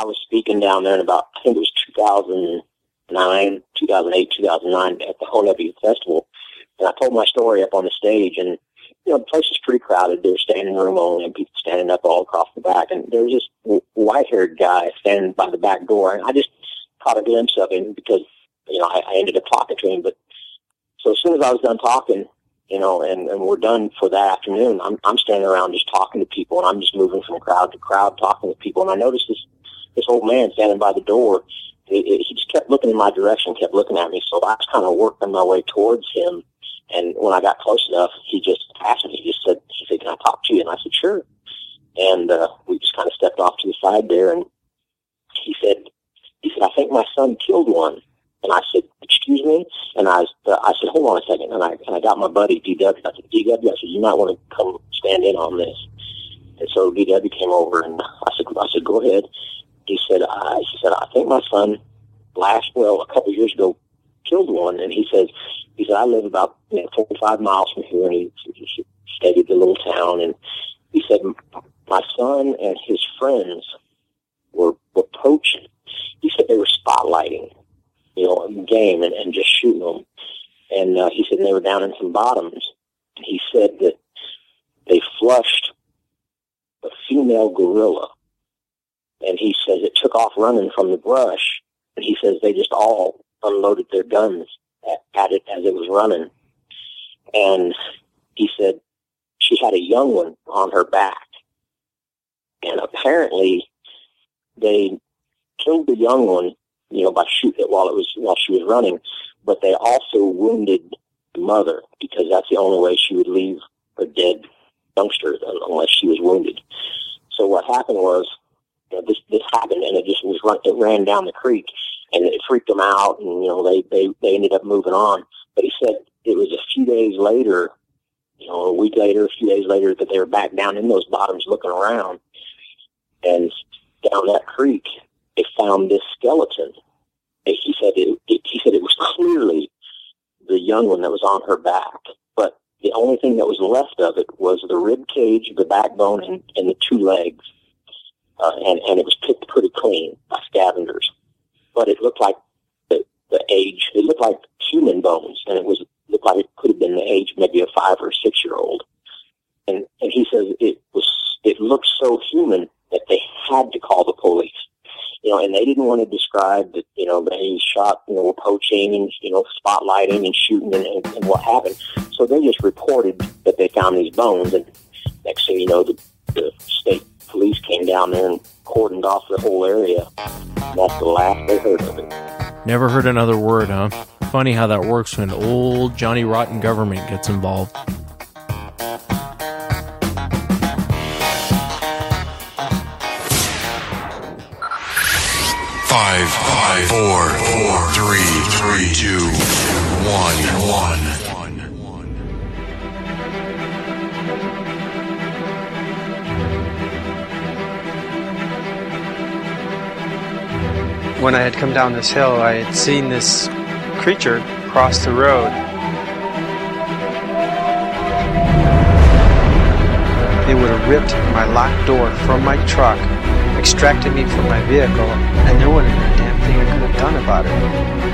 I was speaking down there in about, I think it was 2008, 2009 at the Honebu Festival. And I told my story up on the stage, and, the place was pretty crowded. There was standing room only and people standing up all across the back. And there was this white-haired guy standing by the back door, and I just caught a glimpse of him because, I ended up talking to him. But so as soon as I was done talking, and we're done for that afternoon, I'm standing around just talking to people, and I'm just moving from crowd to crowd talking to people. And I noticed this old man standing by the door. He just kept looking in my direction, kept looking at me. So I was kind of working my way towards him. And when I got close enough, he just asked me, he said, can I talk to you? And I said, sure. And we just kind of stepped off to the side there, and he said, I think my son killed one. And I said, excuse me? And I said, hold on a second. And I got my buddy, DW. I said, DW, I said, you might want to come stand in on this. And so DW came over, and I said, go ahead. He said, I think my son a couple of years ago killed one. And he said, I live about 45 miles from here, and he stayed at the little town. And he said, my son and his friends were poaching. He said they were spotlighting, game and just shooting them. And he said they were down in some bottoms. He said that they flushed a female gorilla. And he says it took off running from the brush. And he says they just all unloaded their guns at it as it was running. And he said she had a young one on her back. And apparently they killed the young one, by shooting it while she was running. But they also wounded the mother, because that's the only way she would leave a dead youngster, unless she was wounded. So what happened was, this happened, and it ran down the creek, and it freaked them out, and they ended up moving on. But he said it was a few days later, a week later, a few days later, that they were back down in those bottoms looking around, and down that creek they found this skeleton. And he said it was clearly the young one that was on her back, but the only thing that was left of it was the rib cage, the backbone, and the two legs. And it was picked pretty clean by scavengers. But it looked like the age, it looked like human bones, and looked like it could have been the age maybe a 5 or 6 year old. And he says it looked so human that they had to call the police. And they didn't want to describe that, they shot, were poaching and, spotlighting and shooting and what happened. So they just reported that they found these bones, and next thing you know, the state police came down there and cordoned off the whole area. And that's the last they heard of it. Never heard another word, huh? Funny how that works when old Johnny Rotten government gets involved. Five, four, three, two, one. When I had come down this hill, I had seen this creature cross the road. It would have ripped my locked door from my truck, extracted me from my vehicle, and there wasn't a damn thing I could have done about it.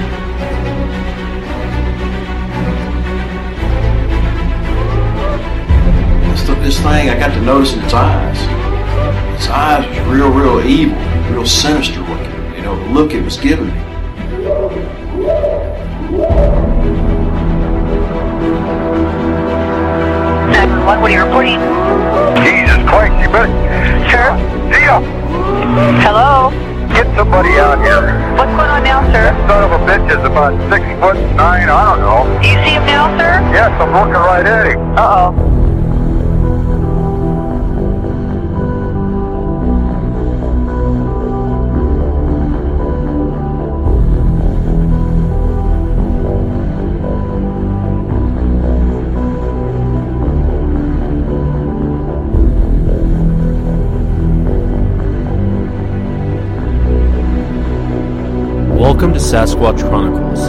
This thing, I got to notice in its eyes. Its eyes was real evil, real sinister looking. The look it was giving me. 911, what are you reporting? Jesus Christ, you better... Sir? Zia! Hello? Get somebody out here. What's going on now, sir? That son of a bitch is about 6'9", I don't know. Do you see him now, sir? Yes, I'm looking right at him. Uh-oh. Welcome to Sasquatch Chronicles,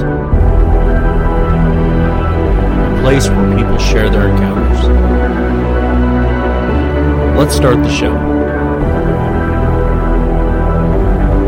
a place where people share their encounters. Let's start the show.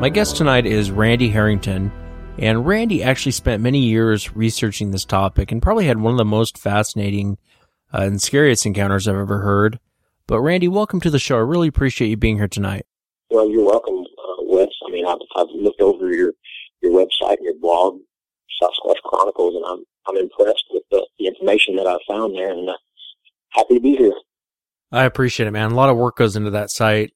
My guest tonight is Randy Harrington, and Randy actually spent many years researching this topic and probably had one of the most fascinating and scariest encounters I've ever heard. But Randy, welcome to the show. I really appreciate you being here tonight. Well, you're welcome, Wes. I mean, I've looked over your website and your blog, Sasquatch Chronicles, and I'm impressed with the information that I've found there, and happy to be here. I appreciate it, man. A lot of work goes into that site.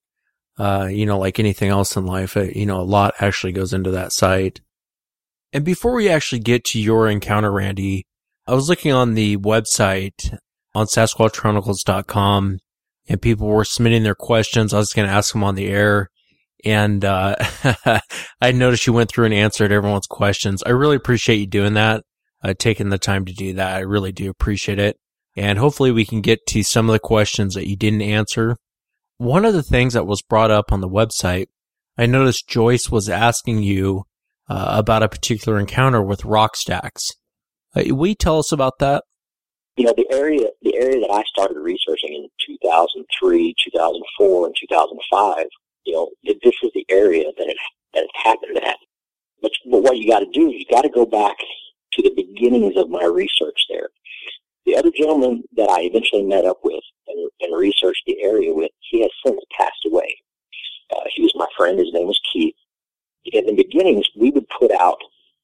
Like anything else in life, a lot actually goes into that site. And before we actually get to your encounter, Randy, I was looking on the website on SasquatchChronicles.com, and people were submitting their questions. I was going to ask them on the air, and I noticed you went through and answered everyone's questions. I really appreciate you doing that, taking the time to do that. I really do appreciate it. And hopefully we can get to some of the questions that you didn't answer. One of the things that was brought up on the website, I noticed Joyce was asking you about a particular encounter with rock stacks. Will you tell us about that? The area that I started researching in 2003, 2004, and 2005, this was the area that it happened at. But what you got to do is you got to go back to the beginnings of my research there. The other gentleman that I eventually met up with and researched the area with, he has since passed away. He was my friend. His name was Keith. In the beginnings, we would put out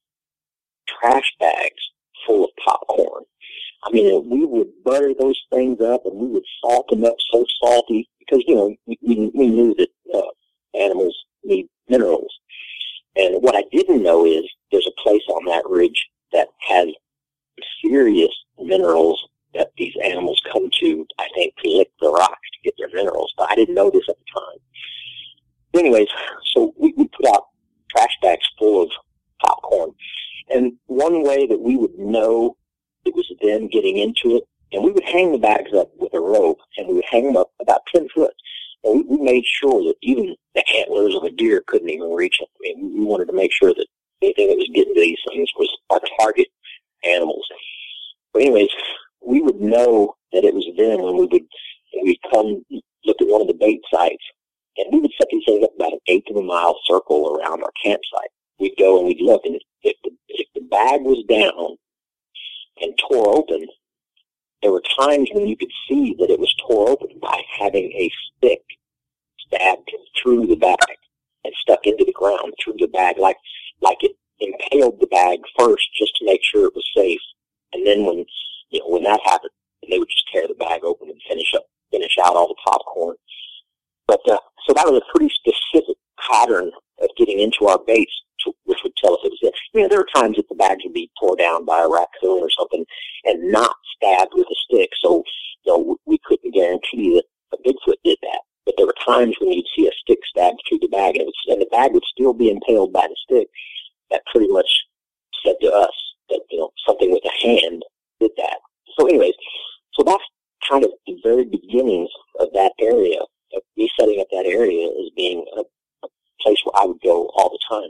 trash bags full of popcorn. I mean, we would butter those things up, and we would salt them up so salty because, we knew that animals need minerals. And what I didn't know is there's a place on that ridge that has serious minerals that these animals come to, I think, to lick the rocks to get their minerals. But I didn't know this at the time. Anyways, so we put out trash bags full of popcorn. And one way that we would know it was them getting into it, and we would hang the bags up with a rope, and we would hang them up about 10 foot. And we made sure that even the antlers of a deer couldn't even reach them. I mean, we wanted to make sure that anything that was getting to these things was our target animals. But anyways, we would know that it was them when we'd come look at one of the bait sites, and we would set these things up about an eighth of a mile circle around our campsite. We'd go and we'd look, and if the bag was down and tore open, there were times when you could see that it was tore open by having a stick stabbed through the bag and stuck into the ground through the bag, like it impaled the bag first just to make sure it was safe. And then when that happened, they would just tear the bag open and finish out all the popcorn. But so that was a pretty specific pattern of getting into our baits, which would tell us it was it. There were times that the bags would be tore down by a raccoon or something and not stabbed with a stick. So we couldn't guarantee that a Bigfoot did that. But there were times when you'd see a stick stabbed through the bag, and the bag would still be impaled by the stick. That pretty much said to us that something with a hand did that. So anyways, so that's kind of the very beginnings of that area, of me setting up that area as being a place where I would go all the time.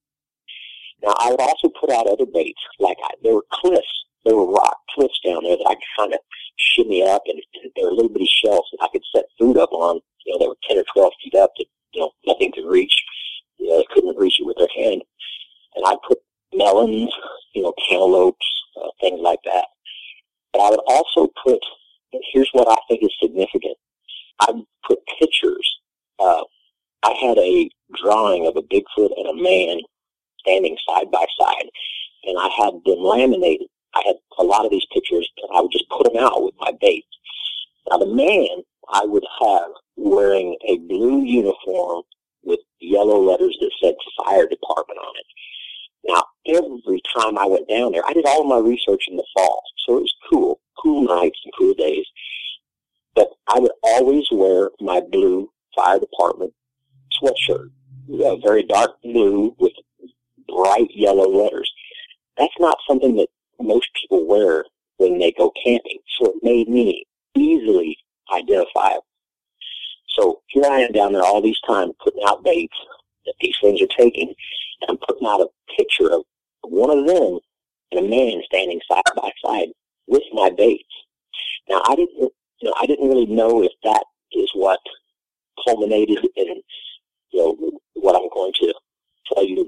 Now, I would also put out other baits, there were cliffs, there were rock cliffs down there that I could kind of shimmy up, and there were little bitty shelves that I could set food up on. They were 10 or 12 feet up that, nothing could reach. They couldn't reach it with their hand. And I'd put melons, cantaloupes, things like that. But I would also put, and here's what I think is significant, I would put pictures. I had a drawing of a Bigfoot and a man standing side by side, and I had them laminated. I had a lot of these pictures, and I would just put them out with my bait. Now, the man I would have wearing a blue uniform with yellow letters that said fire department on it. Now, every time I went down there, I did all of my research in the fall, so it was cool nights and cool days. But I would always wear my blue fire department sweatshirt, very dark blue with bright yellow letters. That's not something that most people wear when they go camping, so it made me easily identifiable. So here I am down there all these times putting out baits that these things are taking, and I'm putting out a picture of one of them and a man standing side by side with my baits. Now, I didn't really know if that is what culminated in, what I'm going to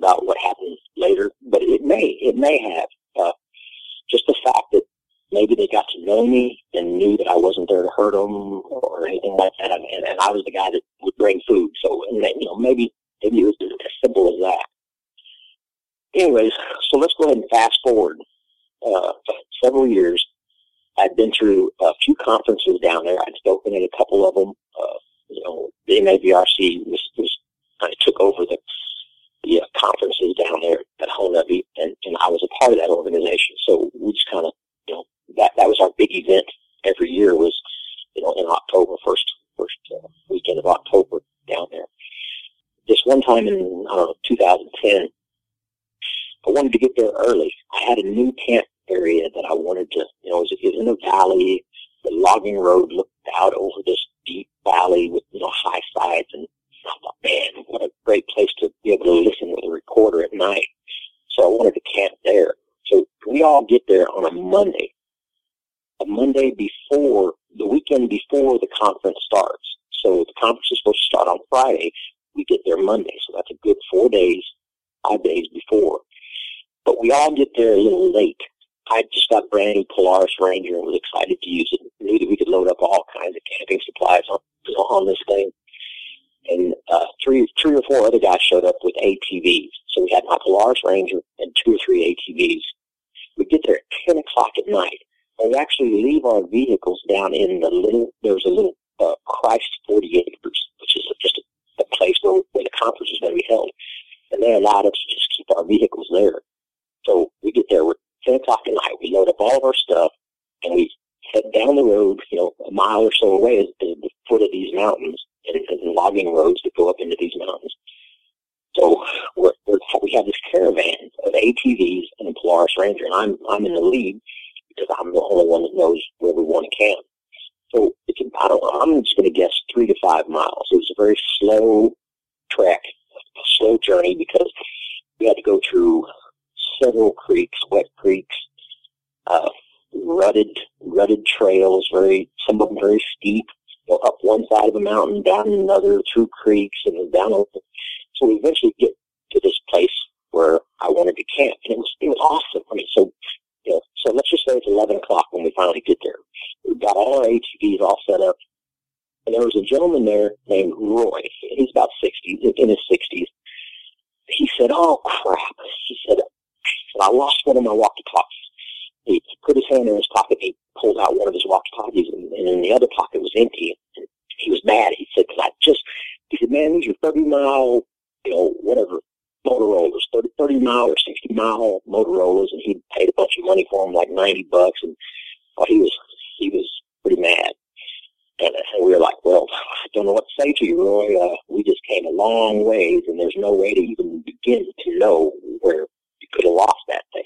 about what happened later, but it may have. Just the fact that maybe they got to know me and knew that I wasn't there to hurt them or anything like that, and I was the guy that would bring food. So, maybe it was as simple as that. Anyways, so let's go ahead and fast forward several years. I'd been through a few conferences down there. I'd spoken at a couple of them. The NAVRC was kind of took over the conferences down there at Honevi, and I was a part of that organization. So we just kind of, that was our big event every year was, in October, first weekend of October down there. This one time in, 2010, I wanted to get there early. I had a new camp area that I wanted to, it was in a valley. The logging road looked out over this deep valley with, high sides, and I thought, man, what a great place to be able to listen with a recorder at night. So I wanted to camp there. So we all get there on a Monday before, the weekend before the conference starts. So the conference is supposed to start on Friday. We get there Monday. So that's a good 5 days before. But we all get there a little late. I just got a brand new Polaris Ranger and was excited to use it. Knew that we could load up all kinds of camping supplies on this thing. And three or four other guys showed up with ATVs. So we had my Polaris Ranger and 2 or 3 ATVs. We get there at 10 o'clock at night. And we actually leave our vehicles down in there's a little Christ 40 Acres, which is just a place where the conference is going to be held. And they allowed us to just keep our vehicles there. So we get there, we're 10 o'clock at night. We load up all of our stuff, and we head down the road, a mile or so away is the foot of these mountains and logging roads that go up into these mountains. So we have this caravan of ATVs and a Polaris Ranger, and I'm in the lead because I'm the only one that knows where we want to camp. So it's I'm just going to guess 3 to 5 miles. It was a very slow trek, a slow journey, because we had to go through several creeks, wet creeks, rutted trails, some of them very steep, up one side of a mountain, down another, through creeks, and then down over. So we eventually get to this place where I wanted to camp, and it was awesome. So let's just say it's 11 o'clock when we finally get there. We've got all our ATVs all set up, and there was a gentleman there named Roy. He's about 60, in his 60s. He said, "Oh, crap." He said, "I lost one of my walkie-talkies." He put his hand in his pocket, he pulled out one of his walkie-talkies, and in the other pocket was empty. And he was mad. He said, he said, "Man, these are 30-mile, whatever, Motorola's, 30-mile or 60-mile Motorola's," and he paid a bunch of money for them, like $90, and he was pretty mad. And we were like, "Well, I don't know what to say to you, Roy. We just came a long ways, and there's no way to even begin to know where you could have lost that thing."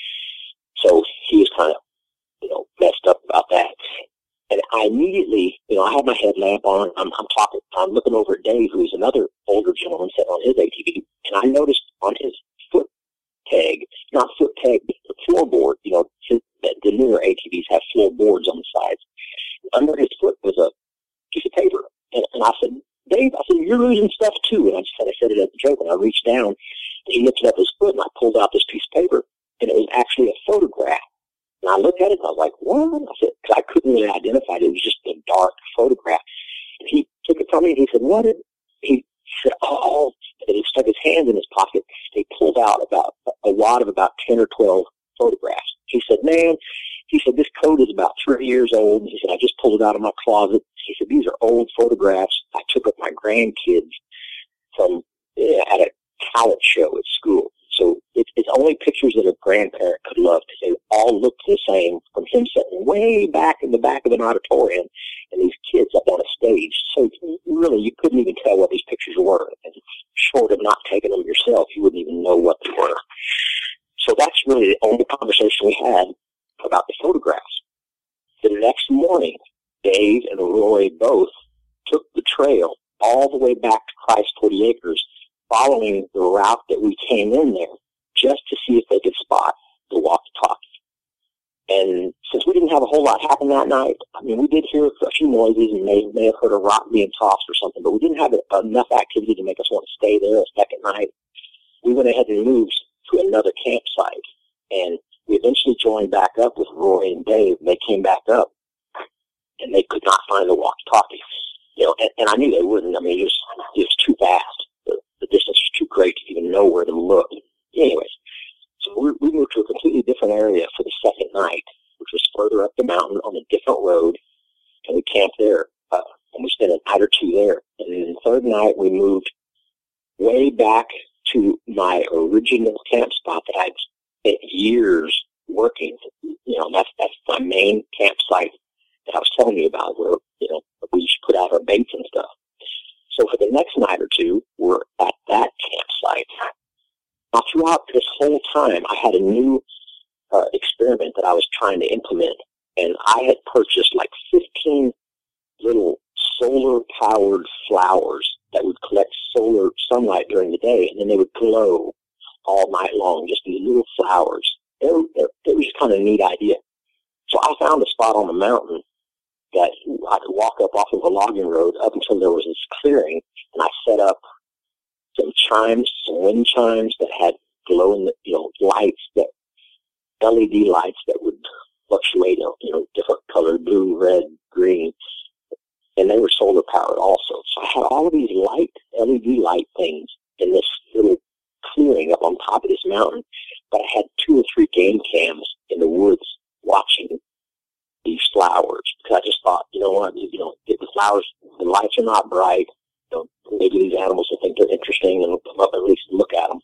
So he was kind of, messed up about that. And I immediately, I had my headlamp on. I'm looking over at Dave, who's another older gentleman sitting on his ATV, and I noticed on his foot tag, not foot tag, but the floorboard, the newer ATVs have floorboards on the sides. Under his foot was a piece of paper. And I said, "Dave," I said, "you're losing stuff too." And I said it as a joke, and I reached down, and he lifted up his foot, and I pulled out this piece of paper, and it was actually a photograph. And I looked at it, and I was like, "What?" I said, because I couldn't really identify it. It was just a dark photograph. And he took it from me, and he said, "What?" He said, "Oh," and he stuck his hands in his pocket. He pulled out about a wad of about 10 or 12 photographs. He said, "Man," he said, "this code is about 3 years old." He said, "I just pulled it out of my closet." He said, "These are old photographs I took of my grandkids from at a talent show at school." So it's only pictures that a grandparent could love, because they all look the same, from him sitting way back in the back of an auditorium and these kids up on a stage. So really, you couldn't even tell what these pictures were. And short of not taking them yourself, you wouldn't even know what they were. So that's really the only conversation we had about the photographs. The next morning, Dave and Roy both took the trail all the way back to Christ 40 Acres, following the route that we came in there, just to see if they could spot the walkie-talkie. And since we didn't have a whole lot happen that night, we did hear a few noises and may have heard a rock being tossed or something, but we didn't have enough activity to make us want to stay there a second night. we went ahead and moved to another campsite, and we eventually joined back up with Roy and Dave, and they came back up, and they could not find the walkie-talkie. You know, and I knew they wouldn't. I mean, it was too fast. The distance was too great to even know where to look. Anyways, so we moved to a completely different area for the second night, which was further up the mountain on a different road, and we camped there. And we spent a night or two there. And then the third night, we moved way back to my original camp spot that I'd spent years working. You know, that's my main campsite that I was telling you about, where, you know, we used to put out our baits and stuff. So for the next night or two, we're at that campsite. Now, throughout this whole time, I had a new experiment that I was trying to implement, and I had purchased like 15 little solar-powered flowers that would collect solar sunlight during the day, and then they would glow all night long, just these little flowers. It was just kind of a neat idea. So I found a spot on the mountain that I could walk up off of a logging road up until there was this clearing, and I set up some chimes, some wind chimes that had glowing, you know, lights, that LED lights that would fluctuate, you know, different colors, blue, red, green, and they were solar powered also. So I had all of these LED light things in this little clearing up on top of this mountain, but I had 2 or 3 game cams in the woods watching these flowers, because I just thought, you know what, you know, if the flowers, the lights are not bright, you know, maybe these animals will think they're interesting and will come up and at least look at them.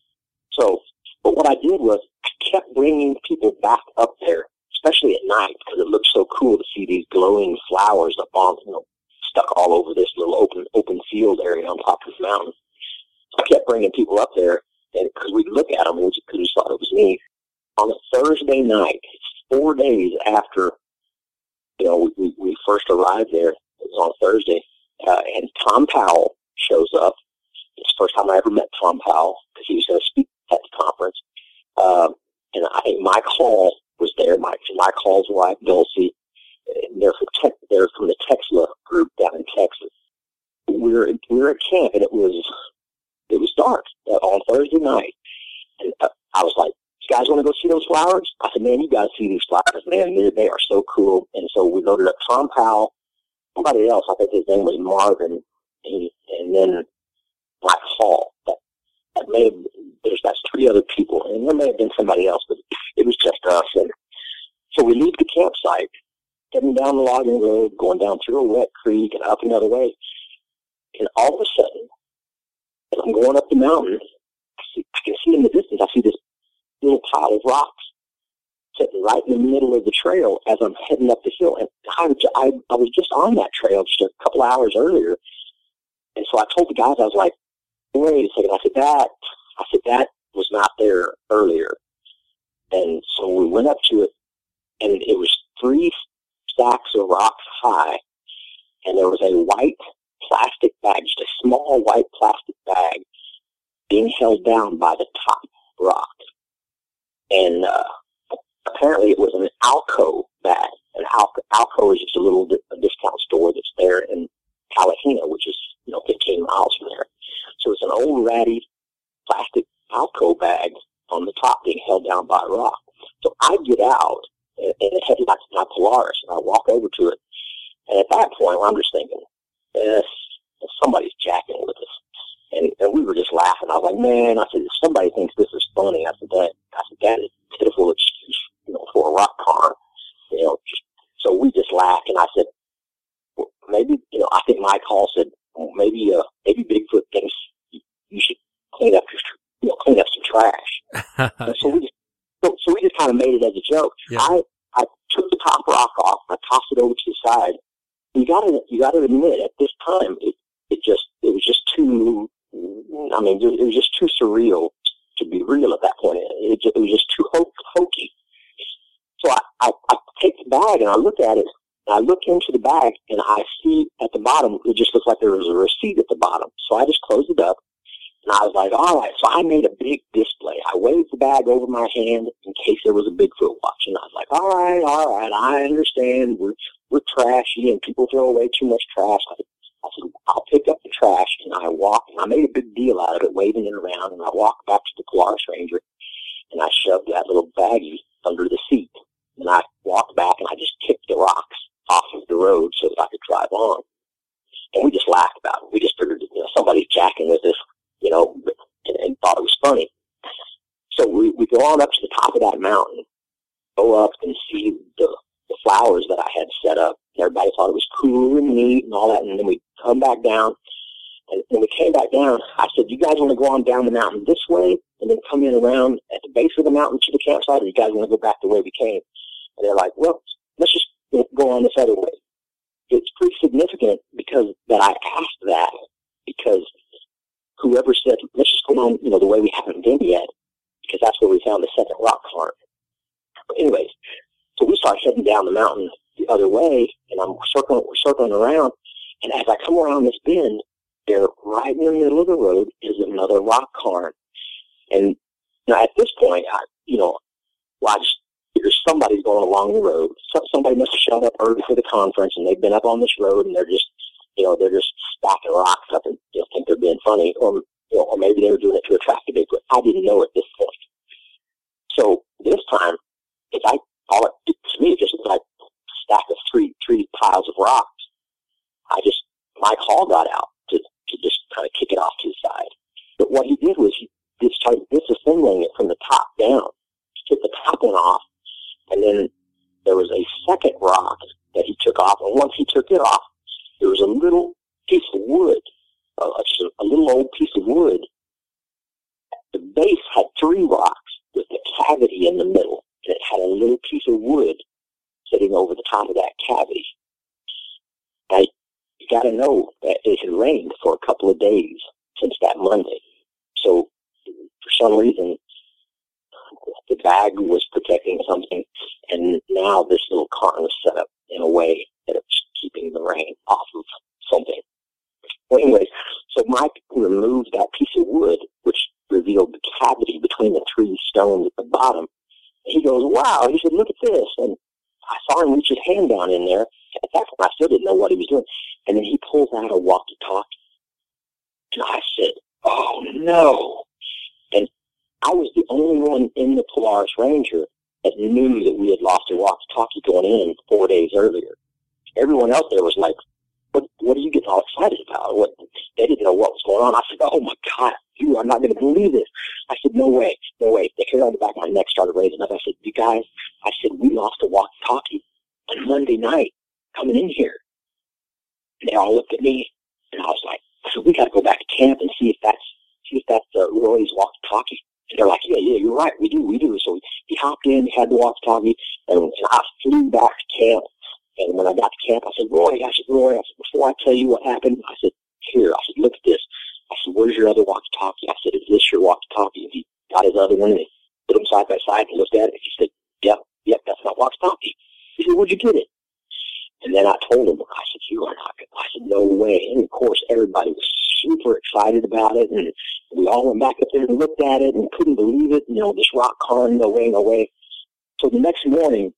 So, but what I did was I kept bringing people back up there, especially at night, because it looked so cool to see these glowing flowers up on, you know, stuck all over this little open field area on top of the mountain. So I kept bringing people up there, and because we'd look at them because we thought it was neat. On a Thursday night, 4 days after, you know, we first arrived there, it was on Thursday, and Tom Powell shows up. It's the first time I ever met Tom Powell, because he was going to speak at the conference. And I think Mike Hall was there, Mike Hall's wife, Dulcie. They're from the Tesla group down in Texas. We were at camp, and it was dark on Thursday night. And I was like, "You guys want to go see those flowers?" I said, "Man, you got to see these flowers, man. They are so cool." And so we loaded up Tom Powell, somebody else. I think his name was Marvin, and then Mike Hall. That's 3 other people, and there may have been somebody else, but it was just us. And so we leave the campsite, heading down the logging road, going down through a wet creek and up another way. And all of a sudden, as I'm going up the mountain, I can see in the distance, I see this little pile of rocks sitting right in the middle of the trail as I'm heading up the hill. And I was just on that trail just a couple hours earlier. And so I told the guys, I was like, "Wait a second." I said, that was not there earlier. And so we went up to it, and it was 3 stacks of rocks high, and there was a white plastic bag, just a small white plastic bag, being held down by the top rock. And apparently it was an Alco bag. And Alco is just a discount store that's there in Palahina, which is, 15 miles from there. So it's an old ratty plastic Alco bag on the top being held down by a rock. So I get out, and it headlights my Polaris, and I walk over to it. And at that point, I'm just thinking, somebody's jacking with us. And we were just laughing. I was like, man, I said, if somebody thinks this is funny, I said, that is a pitiful excuse, for a rock car. So we just laughed, and I said, well, maybe, I think Mike Hall said, well, maybe Bigfoot thinks you should clean up some trash. So we just kind of made it as a joke. Yeah. I took the top rock off, I tossed it over to the side. You gotta admit, at this time, it was just too, it was just too surreal to be real at that point. It was just too hokey. So I take the bag and I look at it, and I look into the bag, and I see at the bottom, it just looks like there was a receipt at the bottom. So I just closed it up, and I was like, all right. So I made a big display. I waved the bag over my hand in case there was a Bigfoot watching. I was like, all right, I understand. We're trashy, and people throw away too much trash. I said, I'll pick up the trash, and I walk, and I made a big deal out of it, waving it around, and I walk back to the Polaris Ranger, and I shoved that little baggie under the seat. And I walked back, and I just kicked the rocks off of the road so that I could drive on. And we just laughed about it. We just figured, somebody's jacking with us, and thought it was funny. So we go on up to the top of that mountain, go up and see the flowers that I had set up. Everybody thought it was cool and neat and all that. And then we come back down. And when we came back down, I said, you guys want to go on down the mountain this way and then come in around at the base of the mountain to the campsite, or you guys want to go back the way we came? And they're like, well, let's just go on this other way. It's pretty significant because that I asked that, because whoever said, let's just go on, the way we haven't been yet, because that's where we found the second rock cairn. But anyways, so we start heading down the mountain the other way, and we're circling around, and as I come around this bend, there, right in the middle of the road, is another rock cairn. And at this point, I just figure somebody's going along the road. Somebody must have showed up early for the conference, and they've been up on this road, and they're just stacking rocks up and think they're being funny, or maybe they were doing it to attract a Bigfoot. I didn't know at this point. So this time, to me, it just looked like a stack of three piles of rocks. Mike Hall got out to just kind of kick it off to the side. But what he did was he started disassembling it from the top down. He took the top one off, and then there was a second rock that he took off. And once he took it off, there was a little piece of wood, a little old piece of wood. The base had three rocks with a cavity in the middle, and it had a little piece of wood sitting over the top of that cavity. Now, you got to know that it had rained for a couple of days since that Monday. So, for some reason, the bag was protecting something, and now this little cairn was set up in a way that it was keeping the rain off of something. Well, anyways, so Mike removed that piece of wood, which revealed the cavity between the three stones at the bottom. He goes, wow, he said, look at this. And I saw him reach his hand down in there. At that point, I still didn't know what he was doing. And then he pulls out a walkie-talkie. And I said, oh, no. And I was the only one in the Polaris Ranger that knew that we had lost a walkie-talkie going in 4 days earlier. Everyone else there was like, what are you getting all excited about? They didn't know what was going on. I said, oh, my God, you are not going to believe this. I said, no way. The hair on the back of my neck started raising up. I said, you guys, we lost a walkie-talkie on Monday night coming in here. And they all looked at me, and I was like, we got to go back to camp and see if that's Roy's walkie-talkie. And they're like, yeah, you're right, we do. So he hopped in, he had the walkie-talkie, and I flew back to camp. And when I got to camp, I said, Roy, before I tell you what happened, I said, here, look at this. I said, where's your other walkie-talkie? I said, is this your walkie-talkie? And he got his other one, and he put them side by side and looked at it. He said, yep, that's my walkie-talkie. He said, where'd you get it? And then I told him, I said, you are not good. I said, no way. And of course, everybody was super excited about it, and we all went back up there and looked at it and couldn't believe it. This rock cairn, no way. So the next morning,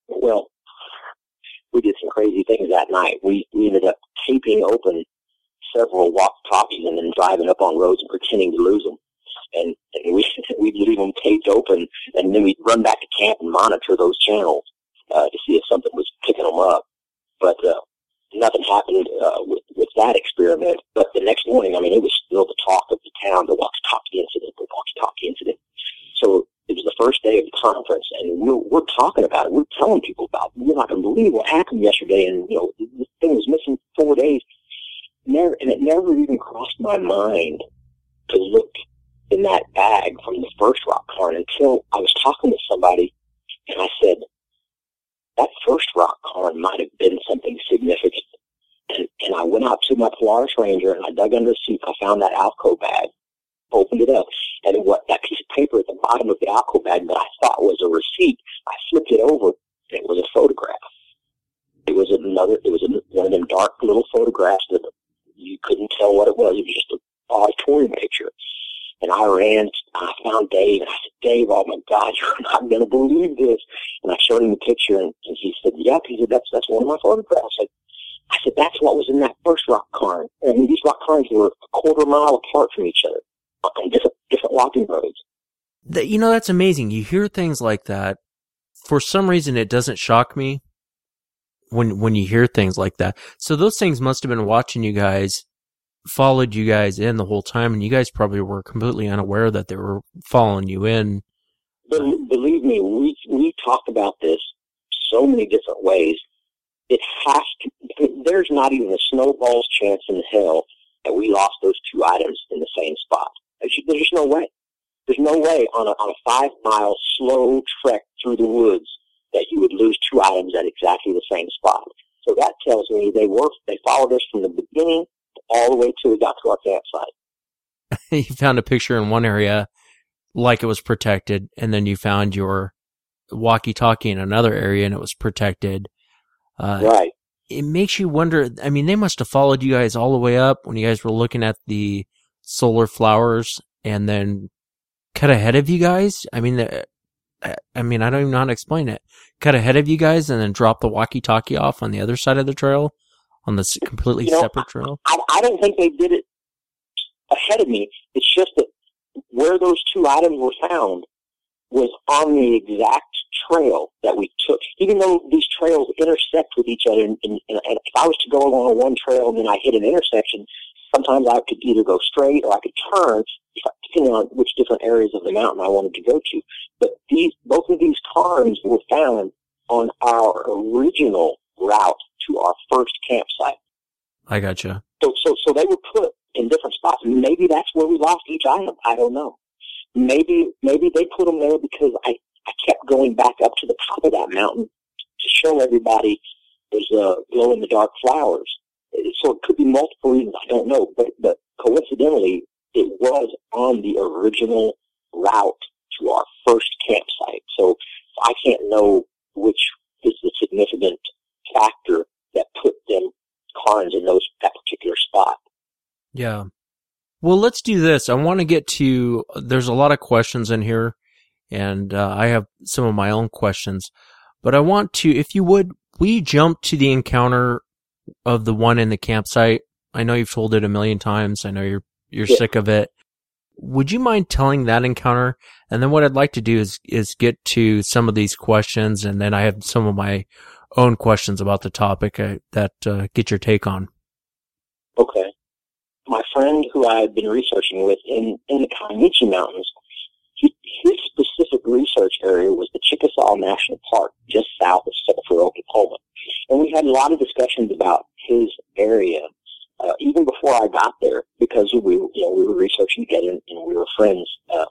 we did some crazy things that night. We ended up taping open several walkie-talkies and then driving up on roads and pretending to lose them. And we'd leave them taped open, and then we'd run back to camp and monitor those channels to see if something was picking them up. But nothing happened with that experiment. But the next morning, it was still the talk of the town, the walkie-talkie incident. So it was the first day of the conference, and we're talking about it. We're telling people about it. We're not going to believe what happened yesterday, and, this thing was missing 4 days. And it never even crossed my mind to look in that bag from the first rock cairn until I was talking to somebody, and I said, that first rock cairn might have been something significant. And I went out to my Polaris Ranger, and I dug under the seat. I found that Alco bag, opened it up, and that piece of paper at the bottom of the Alco bag that I thought was a receipt, I flipped it over, and it was a photograph. It was one of them dark little photographs that you couldn't tell what it was. It was just an auditorium picture. And I found Dave, and I said, Dave, oh my God, you're not going to believe this. And I showed him the picture, and he said, yep. He said, that's one of my photographs. I said, that's what was in that first rock cairn. I mean, these rock cairns were a quarter mile apart from each other on different walking roads. That's amazing. You hear things like that. For some reason, it doesn't shock me when you hear things like that. So those things must have been watching you guys, followed you guys in the whole time, and you guys probably were completely unaware that they were following you in. Believe me, we talked about this so many different ways. It has to. There's not even a snowball's chance in hell that we lost those two items in the same spot. There's just no way. There's no way on a 5-mile slow trek through the woods that you would lose two items at exactly the same spot. So that tells me they followed us from the beginning all the way till we got to our campsite. You found a picture in one area like it was protected, and then you found your walkie-talkie in another area and it was protected. Right. It makes you wonder, I mean, they must have followed you guys all the way up when you guys were looking at the solar flowers and then cut ahead of you guys. I mean, I don't even know how to explain it. Cut ahead of you guys and then drop the walkie-talkie off on the other side of the trail, on the completely separate trail. I don't think they did it ahead of me. It's just that where those two items were found was on the exact trail that we took. Even though these trails intersect with each other, and if I was to go along one trail and then I hit an intersection, sometimes I could either go straight or I could turn, depending on which different areas of the mountain I wanted to go to. But both of these cairns were found on our original route to our first campsite. I gotcha. So they were put in different spots. Maybe that's where we lost each item. I don't know. Maybe they put them there because I kept going back up to the top of that mountain to show everybody there's glow-in-the-dark flowers. So it could be multiple reasons. I don't know. But coincidentally, it was on the original route to our first campsite. So I can't know which is the significant factor that put them cairns in that particular spot. Yeah. Well, let's do this. I want to get to, there's a lot of questions in here, and I have some of my own questions. But I want to, if you would, we jump to the encounter of the one in the campsite. I know you've told it a million times. I know you're sick of it. Would you mind telling that encounter? And then what I'd like to do is get to some of these questions, and then I have some of my own questions about the topic that get your take on. Okay. My friend who I had been researching with in the Kaimichi Mountains, his specific research area was the Chickasaw National Park, just south of Sulphur, Oklahoma. And we had a lot of discussions about his area, even before I got there, because we were researching together and we were friends,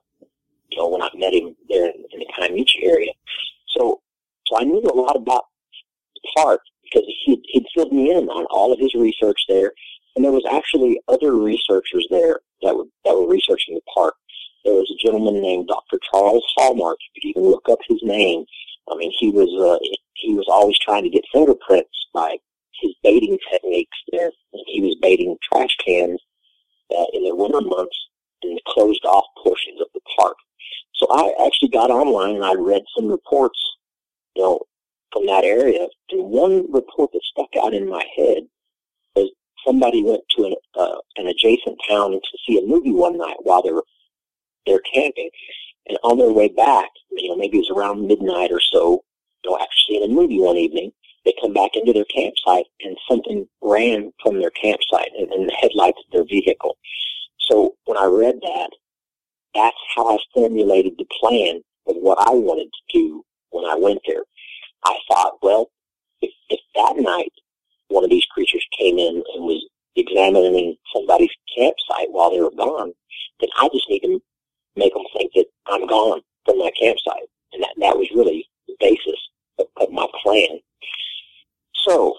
when I met him there in the Kaimichi area. So I knew a lot about the park because he'd filled me in on all of his research there. And there was actually other researchers there that were researching the park. There was a gentleman named Dr. Charles Hallmark. You could even look up his name. I mean, he was always trying to get fingerprints by his baiting techniques there. And he was baiting trash cans in the winter months in the closed-off portions of the park. So I actually got online and I read some reports, from that area. And one report that stuck out in my head was somebody went to an adjacent town to see a movie one night while they're camping. And on their way back, maybe it was around midnight or so, after seeing a movie one evening, they come back into their campsite and something ran from their campsite in the headlights of their vehicle. So when I read that, that's how I formulated the plan of what I wanted to do when I went there. I thought, well, if that night one of these creatures came in and was examining somebody's campsite while they were gone, then I just need to make them think that I'm gone from my campsite. And that was really the basis of my plan. So,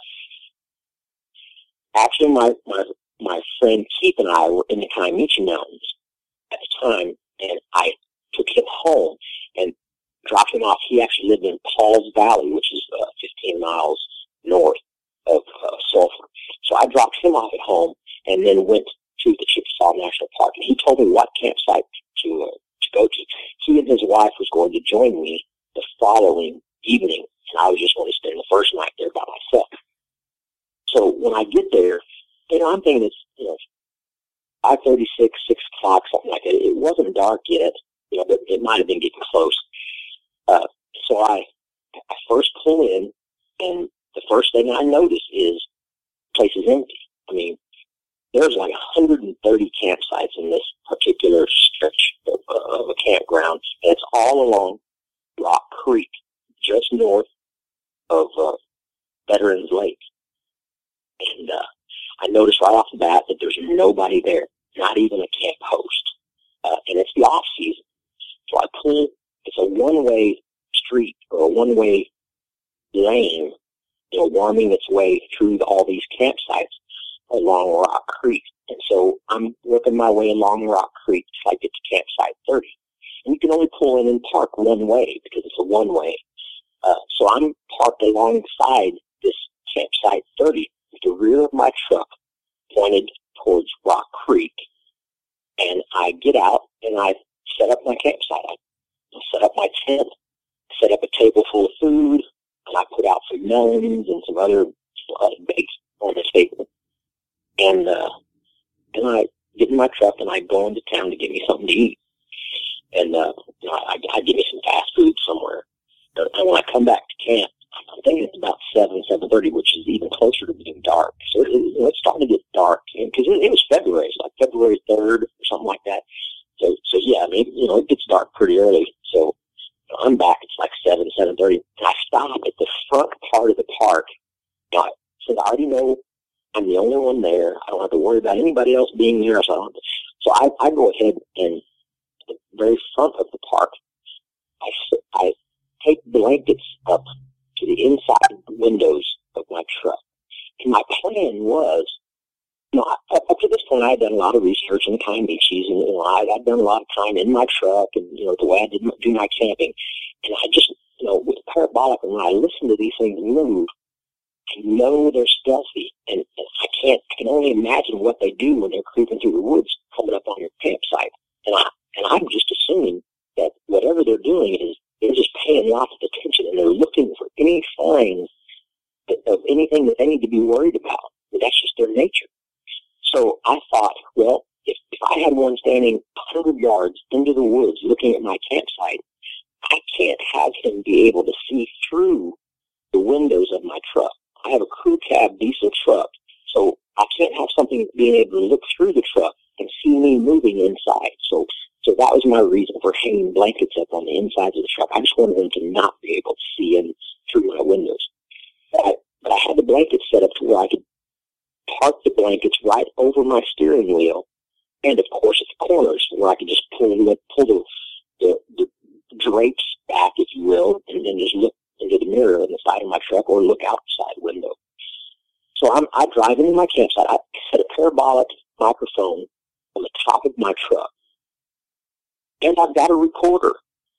actually, my friend Keith and I were in the Kaimichi Mountains at the time, and I took him home and dropped him off. He actually lived in Paul's Valley, which is 15 miles north of Sulphur. So I dropped him off at home and then went to the Chickasaw National Park. And he told me what campsite to go to. He and his wife was going to join me the following evening, and I was just going to spend the first night there by myself. So when I get there, I'm thinking it's, 5:36, 6 o'clock, something like that. It wasn't dark yet, but it might have been getting close. So I first pull in, and the first thing I notice is the place is empty. I mean, there's like 130 campsites in this particular stretch of a campground, and it's all along Rock Creek, just north of Veterans Lake. And I noticed right off the bat that there's nobody there, not even a camp host. And it's the off season. So I pull, it's a one-way street or a one-way lane, worming its way through all these campsites along Rock Creek. And so I'm working my way along Rock Creek till I get to campsite 30. And you can only pull in and park one way because it's a one-way. So I'm parked alongside this campsite 30 with the rear of my truck pointed towards Rock Creek. And I get out and I set up my campsite. I set up my tent, set up a table full of food, and I put out some melons and some other bakes on the table. And I get in my truck and I go into town to get me something to eat. And I get me some fast food somewhere. And when I come back to camp, I'm thinking it's about 7:30, which is even closer to being dark. So it's starting to get dark because it was February, it's like February 3rd or something like that. So yeah, I mean, it gets dark pretty early. So I'm back. It's like 7:30, and I stop at the front part of the park. Now, since I already know I'm the only one there, I don't have to worry about anybody else being there. So I go ahead and at the very front of the park, I take blankets up to the inside windows of my truck. And my plan was, up to this point, I had done a lot of research in Comanches, and I'd done a lot of time in my truck, and the way I did do my camping, and I just, with parabolic, and when I listen to these things move, I know they're stealthy, and I can only imagine what they do when they're creeping through the woods, coming up on your campsite, and I'm just assuming that whatever they're doing is they're just paying lots of attention, and they're looking for any signs of anything that they need to be worried about. That's just their nature. So I thought, well, if I had one standing 100 yards into the woods looking at my campsite, I can't have him be able to see through the windows of my truck. I have a crew cab diesel truck, so I can't have something being able to look through the truck and see me moving inside. So that was my reason for hanging blankets up on the insides of the truck. I just wanted them to not be able to see in through my windows. But I had the blankets set up to where I could park the blankets right over my steering wheel, and of course at the corners where I could just pull the drapes back, if you will, and then just look into the mirror on the side of my truck or look out the side window. So I drive into my campsite. I set a parabolic microphone on the top of my truck, and I've got a recorder.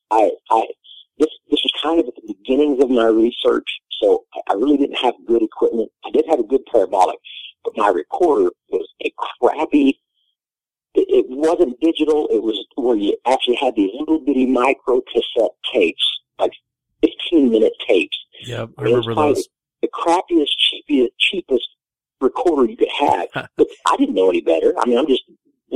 This was kind of at the beginnings of my research, so I really didn't have good equipment. I did have a good parabolic, but my recorder was a crappy. It wasn't digital. It was where you actually had these little bitty micro cassette tapes, like 15-minute tapes. Yeah, I remember those. The crappiest, cheapest recorder you could have. But I didn't know any better. I mean, I'm just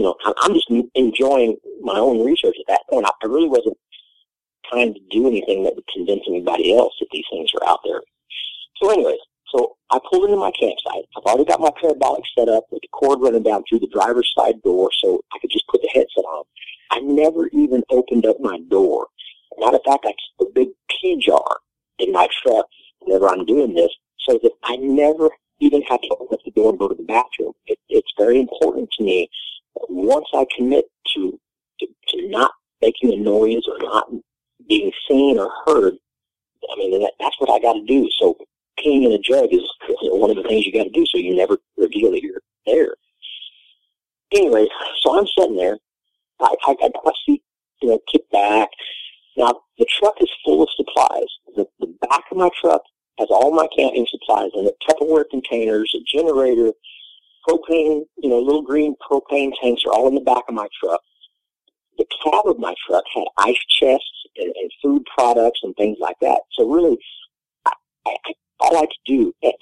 enjoying my own research at that point. I really wasn't trying to do anything that would convince anybody else that these things are out there. So anyways, so I pulled into my campsite. I've already got my parabolic set up with the cord running down through the driver's side door so I could just put the headset on. I never even opened up my door. Matter of fact, I keep a big pea jar in my truck whenever I'm doing this so that I never even have to open up the door and go to the bathroom. It's very important to me that once I commit to not making a noise or not being seen or heard, I mean, that's what I got to do. So peeing in a jug is one of the things you got to do so you never reveal that you're there. Anyway, so I'm sitting there. I got my seat, kicked back. Now, the truck is full of supplies. The back of my truck has all my camping supplies in it, Tupperware containers, a generator, propane, little green propane tanks are all in the back of my truck. The cab of my truck had ice chests and food products and things like that. So really, all I could do, and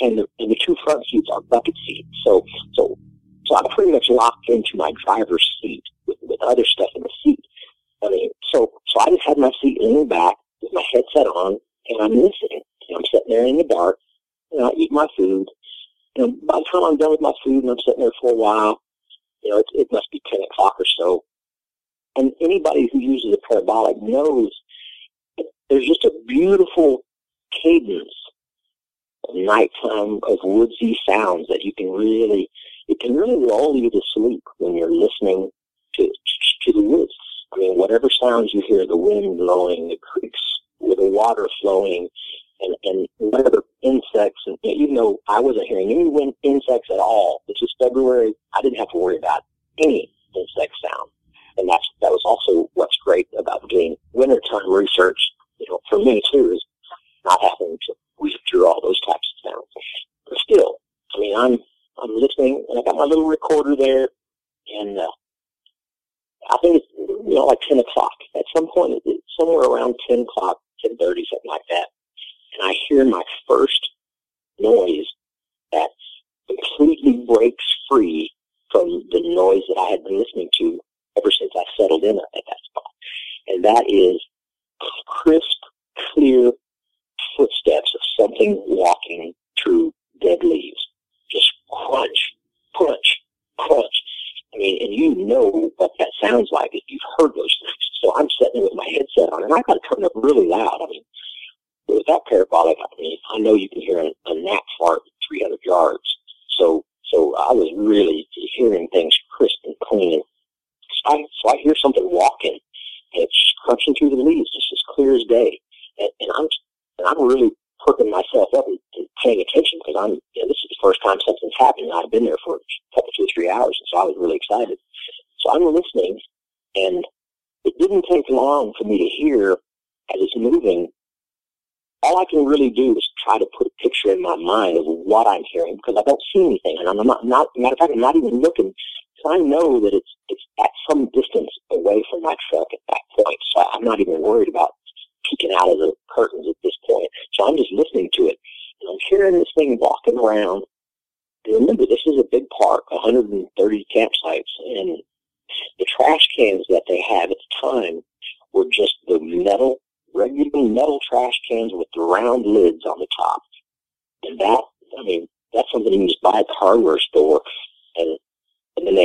and the two front seats are bucket seats. So I'm pretty much locked into my driver's seat with other stuff in the seat. I mean, so I just had my seat leaning back with my headset on, and I'm listening. And I'm sitting there in the dark, and I eat my food. And by the time I'm done with my food and I'm sitting there for a while, it must be 10 o'clock or so. And anybody who uses a parabolic knows that there's just a beautiful cadence of nighttime, of woodsy sounds that it can really lull you to sleep when you're listening to the woods. I mean, whatever sounds you hear, the wind blowing, the creeks with the water flowing, and whatever insects, and even though I wasn't hearing any insects at all, this is February, I didn't have to worry about any insect sound. And that was also what's great about doing wintertime research, for me too, is not having to weed through all those types of sounds. But still, I mean, I'm listening, and I got my little recorder there, and I think it's like 10 o'clock. At some point, it's somewhere around 10 o'clock, 10:30, something like that. And I hear my first noise that completely breaks free from the noise that I had been listening to ever since I settled in at that spot. And that is crisp, clear footsteps of something walking through dead leaves. Just crunch, crunch, crunch. I mean, and you know what that sounds like if you've heard those things. So I'm sitting there with my headset on, and I've got to turn up really loud. I mean, with that parabolic, I know you can hear a gnat fart at 300 yards. So I was really hearing things crisp and clean. So I hear something walking, and it's just crunching through the leaves, just as clear as day. And I'm really perking myself up and paying attention, because this is the first time something's happened. I've been there for a couple, 2 or 3 hours, and so I was really excited. So I'm listening, and it didn't take long for me to hear as it's moving. All I can really do is try to put a picture in my mind of what I'm hearing, because I don't see anything, and I'm not matter of fact, I'm not even looking, because I know that it's at some distance away from my truck at that point. So I'm not even worried about peeking out of the curtains at this point. So I'm just listening to it, and I'm hearing this thing walking around. And remember, this is a big park, 130 campsites, and the trash cans that they had at the time were just the regular metal trash cans with the round lids on the top. And that's something you can just buy at the hardware store. And then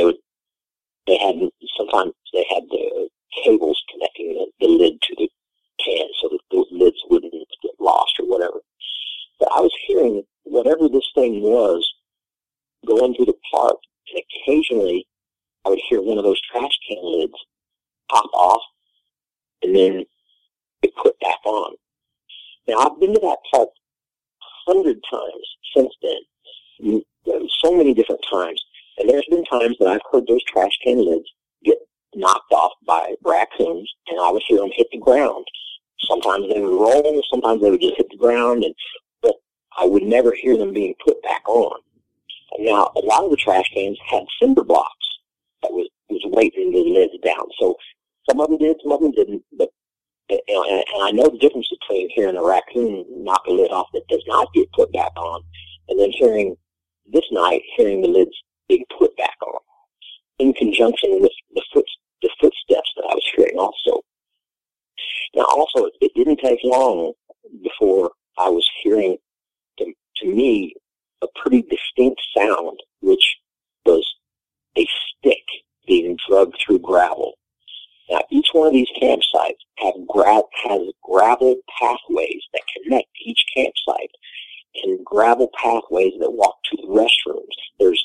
sometimes they had the cables connecting the lid to the can so that those lids wouldn't get lost or whatever. But I was hearing whatever this thing was going through the park, and occasionally I would hear one of those trash can lids pop off, and then it put back on. Now, I've been to that park 100 times since then, so many different times, and there's been times that I've heard those trash can lids get knocked off by raccoons, and I would hear them hit the ground. Sometimes they would roll, sometimes they would just hit the ground, but I would never hear them being put back on. And now, a lot of the trash cans had cinder blocks that was weighting the lids down. So some of them did, some of them didn't, but and I know the difference between hearing a raccoon knock a lid off that does not get put back on, and then hearing the lids being put back on, in conjunction with the footsteps that I was hearing also. Now, also, it didn't take long before I was hearing, to me, a pretty distinct sound, which was a stick being dragged through gravel. Now, each one of these campsites has gravel pathways that connect each campsite, and gravel pathways that walk to the restrooms. There's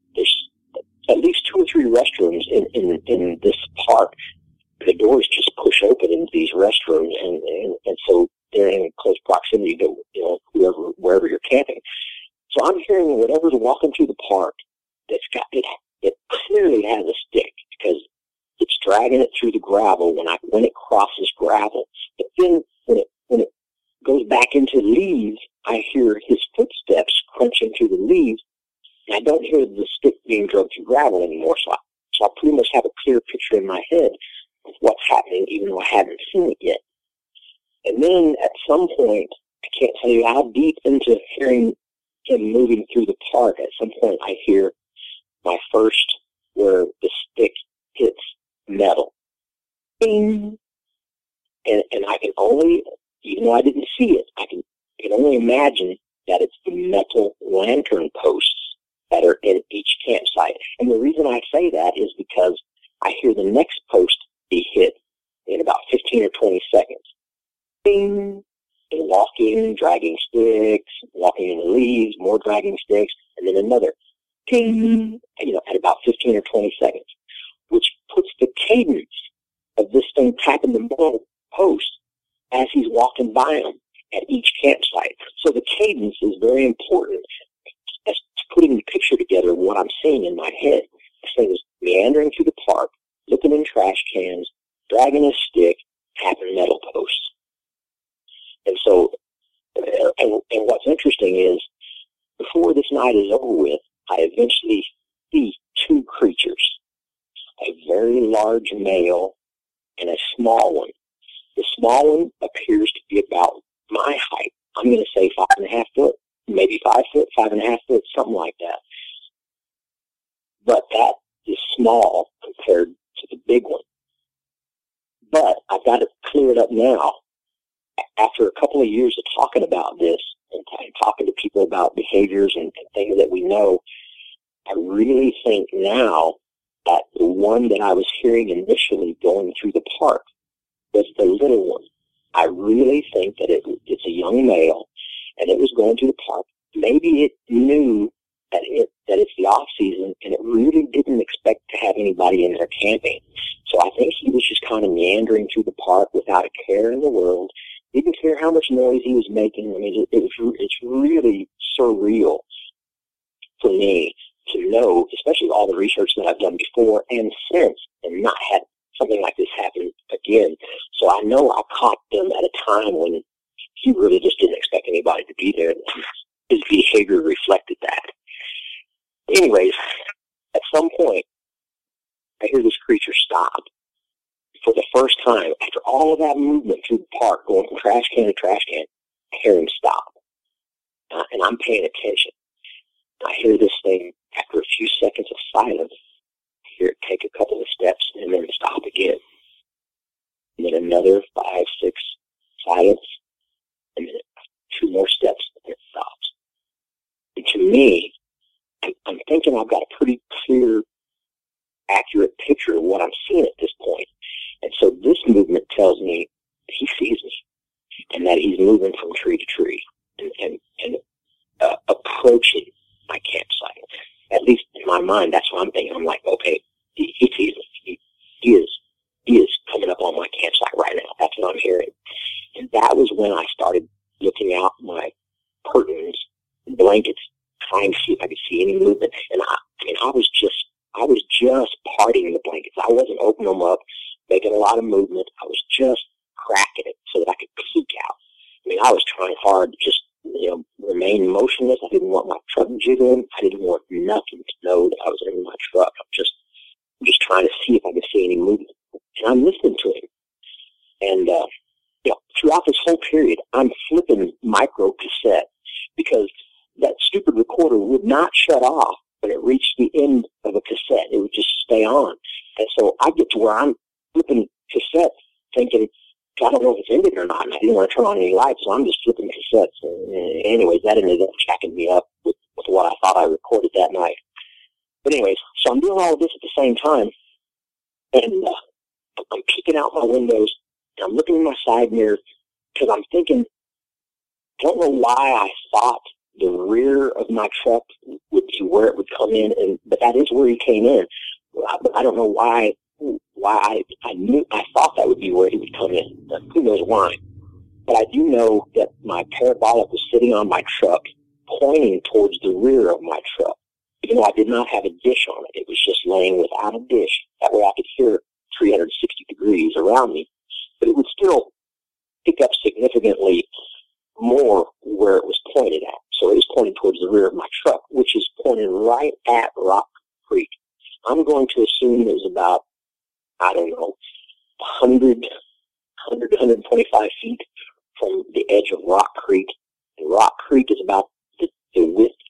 at least 2 or 3 restrooms in this park. The doors just push open into these restrooms, and so they're in close proximity to wherever you're camping. So I'm hearing whatever's walking through the park that's got it clearly has a stick, because it's dragging it through the gravel when it crosses gravel. But then when it goes back into leaves, I hear his footsteps crunching through the leaves, and I don't hear the stick being dragged through gravel anymore. So I pretty much have a clear picture in my head of what's happening, even though I haven't seen it yet. And then at some point, I can't tell you how deep into hearing him moving through the park, at some point I hear my first where the stick hits metal. Bing! And I can only, even though I didn't see it, I can only imagine that it's the metal lantern posts that are in each campsite. And the reason I say that is because I hear the next post be hit in about 15 or 20 seconds. Bing! And walking, dragging sticks, walking in the leaves, more dragging sticks, and then another ting, at about 15 or 20 seconds, which puts the cadence of this thing tapping the metal post as he's walking by them at each campsite. So the cadence is very important as to putting the picture together of what I'm seeing in my head. This thing is meandering through the park, looking in trash cans, dragging a stick, tapping metal posts. And so, and what's interesting is, before this night is over with, I eventually see two creatures, a very large male and a small one. The small one appears to be about my height. I'm going to say 5.5 foot, maybe 5 foot, 5.5 foot, something like that. But that is small compared to the big one. But I've got to clear it up now. After a couple of years of talking about this and talking to people about behaviors and things that we know, I really think now that the one that I was hearing initially going through the park was the little one. I really think that it's a young male, and it was going through the park. Maybe it knew that it's the off season, and it really didn't expect to have anybody in there camping. So I think he was just kind of meandering through the park without a care in the world. Didn't care how much noise he was making. I mean, it's really surreal for me to know, especially all the research that I've done before and since, and not had something like this happen again. So I know I caught them at a time when he really just didn't expect anybody to be there. His behavior reflected that. Anyways, at some point, I hear this creature stop. For the first time, after all of that movement through the park, going from trash can to trash can, I hear him stop. And I'm paying attention. I hear this thing, after a few seconds of silence, I hear it take a couple of steps and then stop again. And then another 5, 6, silence, and then 2 more steps, and it stops. And to me, I'm thinking I've got a pretty clear, accurate picture of what I'm seeing at this point. And so this movement tells me he sees me and that he's moving from tree to tree and approaching my campsite. At least in my mind, that's what I'm thinking. I'm like, okay, he sees me. He is coming up on my campsite right now. That's what I'm hearing. And that was when I started looking out my curtains and blankets, trying to see if I could see any movement. And I was just parting the blankets. I wasn't opening them up, making a lot of movement. I was just cracking it so that I could peek out. I mean, I was trying hard to just, remain motionless. I didn't want my truck jiggling. I didn't want nothing to know that I was in my truck. I'm just trying to see if I could see any movement. And I'm listening to him. And, throughout this whole period, I'm flipping micro cassette because that stupid recorder would not shut off when it reached the end of a cassette. It would just stay on. And so I get to where I'm flipping cassette thinking, I don't know if it's ended or not, and I didn't want to turn on any lights, so I'm just flipping cassettes. And anyways, that ended up jacking me up with what I thought I recorded that night. But anyways, so I'm doing all of this at the same time, and I'm peeking out my windows, and I'm looking in my side mirror, because I'm thinking, I don't know why I thought the rear of my truck would be where it would come in, but that is where he came in. But I don't know why I thought that would be where he would come in. Who knows why? But I do know that my parabolic was sitting on my truck, pointing towards the rear of my truck. Even though I did not have a dish on it, it was just laying without a dish. That way I could hear 360 degrees around me. But it would still pick up significantly more where it was pointed at. So it was pointing towards the rear of my truck, which is pointing right at Rock Creek. I'm going to assume it was about, 125 feet from the edge of Rock Creek. And Rock Creek is about the width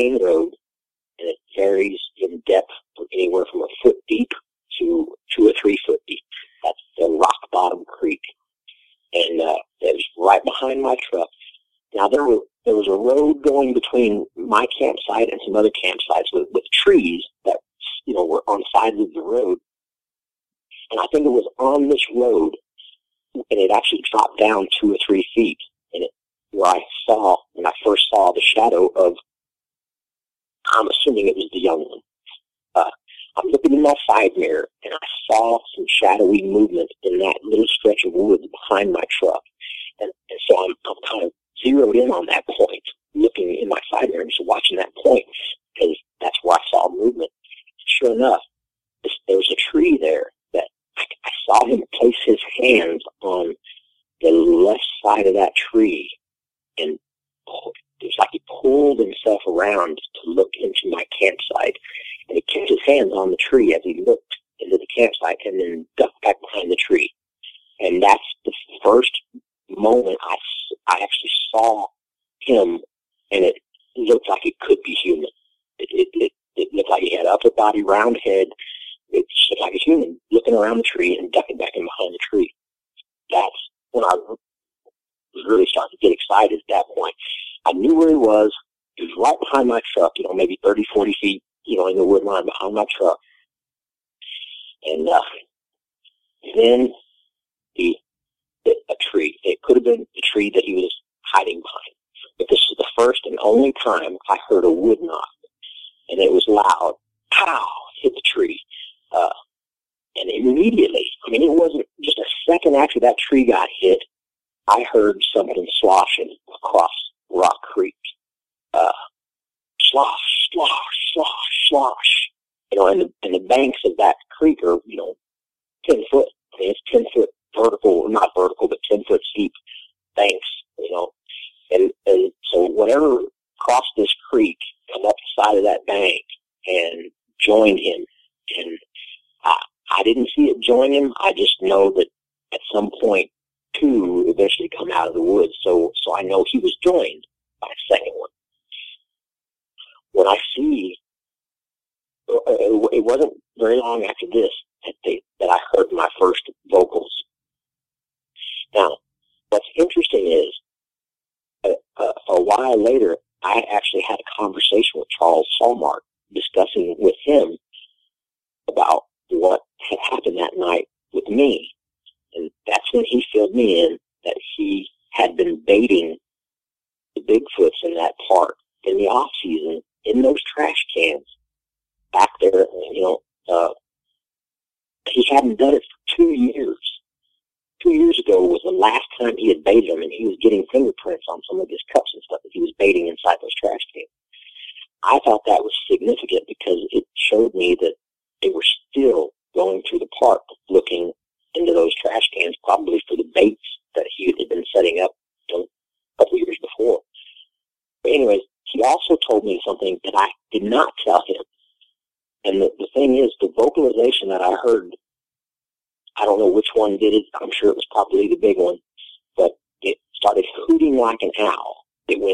main road, and it varies in depth from anywhere from a foot deep to 2 or 3 foot deep. That's the Rock Bottom Creek. And it was right behind my truck. Now, there was a road going between my campsite and some other campsites with trees that, were on sides of the road. And I think it was on this road, and it actually dropped down 2 or 3 feet. And when I first saw the shadow of, I'm assuming it was the young one. I'm looking in my side mirror, and I saw some shadowy movement in that little stretch of woods behind my truck. And so I'm kind of zeroed in on that point, looking in my side mirror and just watching that point, because that's where I saw movement. Sure enough, there was a tree there that I saw him place his hands on the left side of that tree, and it was like he pulled himself around to look into my campsite, and he kept his hands on the tree as he looked into the campsite and then ducked back behind the tree. And that's the first moment I actually saw him, and it looked like it could be human. It looked like he had upper body, round head. It just looked like a human looking around the tree and ducking back in behind the tree. That's when I was really starting to get excited at that point. I knew where he was. He was right behind my truck, maybe 30, 40 feet, in the wood line behind my truck. And then a tree. It could have been the tree that he was hiding behind. But this is the first and only time I heard a wood knock. And it was loud. Pow! Hit the tree. And immediately, it wasn't just a second after that tree got hit, I heard something sloshing across Rock Creek. Slosh, slosh, slosh, slosh. And the banks of that creek are, 10 foot. It's 10 foot vertical, not vertical, but 10 foot steep banks, And so whatever crossed this creek come up the side of that bank and joined him. And I didn't see it join him. I just know that at some point, 2 eventually come out of the woods. So I know he was joined by a second one. When I see, it wasn't very long after this that I heard my first vocals. Now, what's interesting is, a while later, I actually had a conversation with Charles Hallmark, discussing with him about what had happened that night with me. And that's when he filled me in that he had been baiting the Bigfoots in that park in the off season in those trash cans back there. He hadn't done it for 2 years. 2 years ago was the last time he had baited them, and he was getting fingerprints on some of his cups and stuff that he was baiting inside those trash cans. I thought that was significant because it showed me that they were still going through the park looking into those trash cans, probably for the baits that he had been setting up a couple years before. But anyways, he also told me something that I did not tell him. And the thing is, the vocalization that I heard, I don't know which one did it. I'm sure it was probably the big one. But it started hooting like an owl. It went,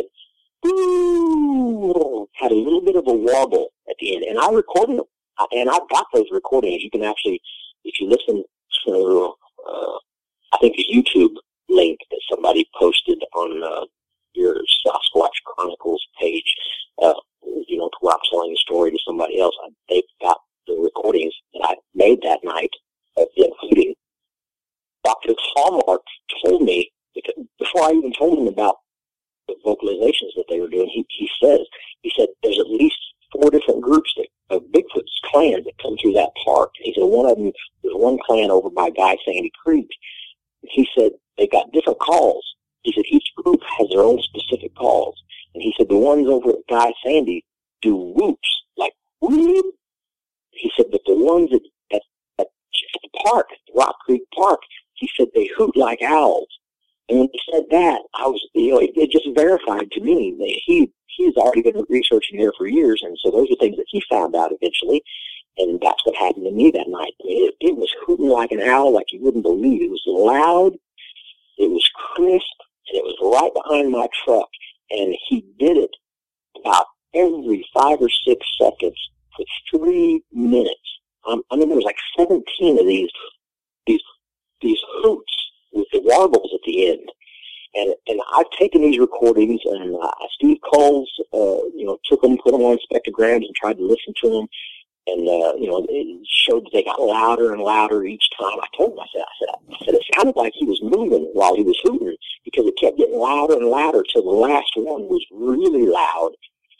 ooh, had a little bit of a warble at the end. And I recorded them. And I've got those recordings. You can actually, if you listen to, I think a YouTube link that somebody posted on your Sasquatch Chronicles page, to where I'm telling the story to somebody else. They've got the recordings that I made that night of them hooting. Dr. Hallmark told me, before I even told him about the vocalizations that they were doing, he said there's at least 4 different groups of Bigfoot's clans that come through that park. He said one of them, there's one clan over by Guy Sandy Creek. He said they got different calls. He said each group has their own specific calls. And he said the ones over at Guy Sandy do whoops, like whoop. He said but the ones at the park, Rock Creek Park, he said they hoot like owls. And when he said that, I was, it just verified to me that he's already been researching there for years, and so those are things that he found out eventually, and that's what happened to me that night. It was hooting like an owl like you wouldn't believe. It was loud, it was crisp, and it was right behind my truck, and he did it about every 5 or 6 seconds for 3 minutes. I mean, there was like 17 of these hoots with the warbles at the end. And I've taken these recordings, and Steve Coles, took them, put them on spectrograms, and tried to listen to them. And it showed that they got louder and louder each time. I told him, I said, it sounded like he was moving while he was hooting, because it kept getting louder and louder till the last one was really loud.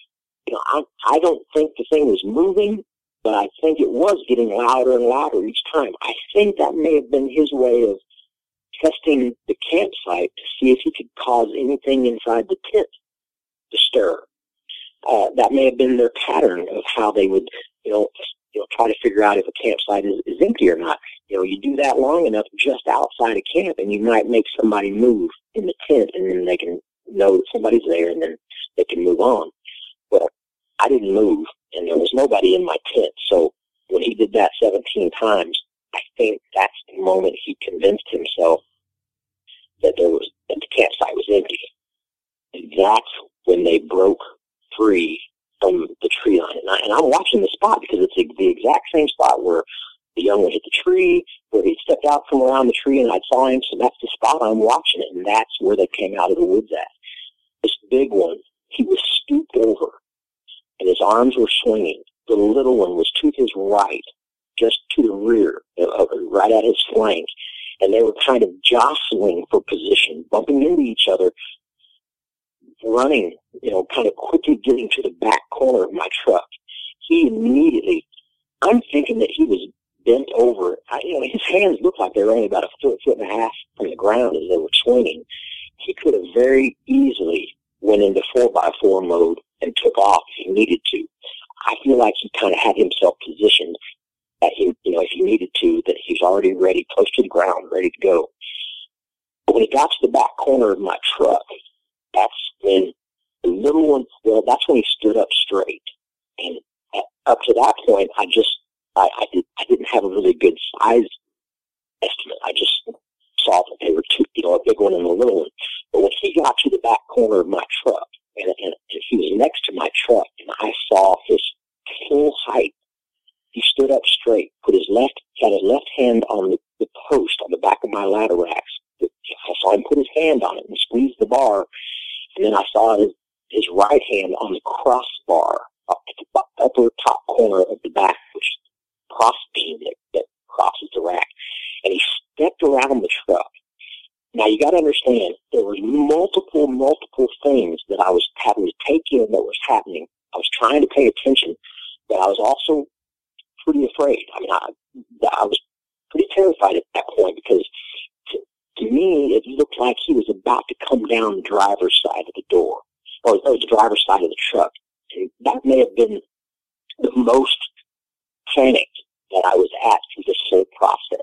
I don't think the thing was moving, but I think it was getting louder and louder each time. I think that may have been his way of testing the campsite to see if he could cause anything inside the tent to stir. That may have been their pattern of how they would, try to figure out if a campsite is empty or not. You do that long enough just outside of camp, and you might make somebody move in the tent, and then they can know that somebody's there, and then they can move on. Well, I didn't move, and there was nobody in my tent. So when he did that 17 times, I think that's the moment he convinced himself that the campsite was empty. And that's when they broke free from the tree line. And I'm watching the spot, because it's the exact same spot where the young one hit the tree, where he stepped out from around the tree, and I saw him. So that's the spot I'm watching it, and that's where they came out of the woods at. This big one, he was stooped over, and his arms were swinging. The little one was to his right, just to the rear, right at his flank. And they were kind of jostling for position, bumping into each other, running, kind of quickly getting to the back corner of my truck. He immediately, I'm thinking that he was bent over. His hands looked like they were only about a foot and a half from the ground as they were swinging. He could have very easily went into 4x4 mode and took off if he needed to. I feel like he kind of had himself positioned that if he needed to, that he's already ready, close to the ground, ready to go. But when he got to the back corner of my truck, that's when the little one, that's when he stood up straight. And up to that point, I didn't have a really good size estimate. I just saw that they were two, a big one and a little one. But when he got to the back corner of my truck, and he was next to my truck, and I saw his full height, he stood up straight, had his left hand on the post on the back of my ladder racks. I saw him put his hand on it and squeeze the bar, and then I saw his right hand on the crossbar up at the upper top corner of the back, which is the cross beam that crosses the rack. And he stepped around the truck. Now, you got to understand, there were multiple things that I was having to take in that was happening. I was trying to pay attention, but I was also pretty afraid. I mean, I was pretty terrified at that point, because to me, it looked like he was about to come down the driver's side of the door, or the driver's side of the truck. And that may have been the most panicked that I was at through this whole process,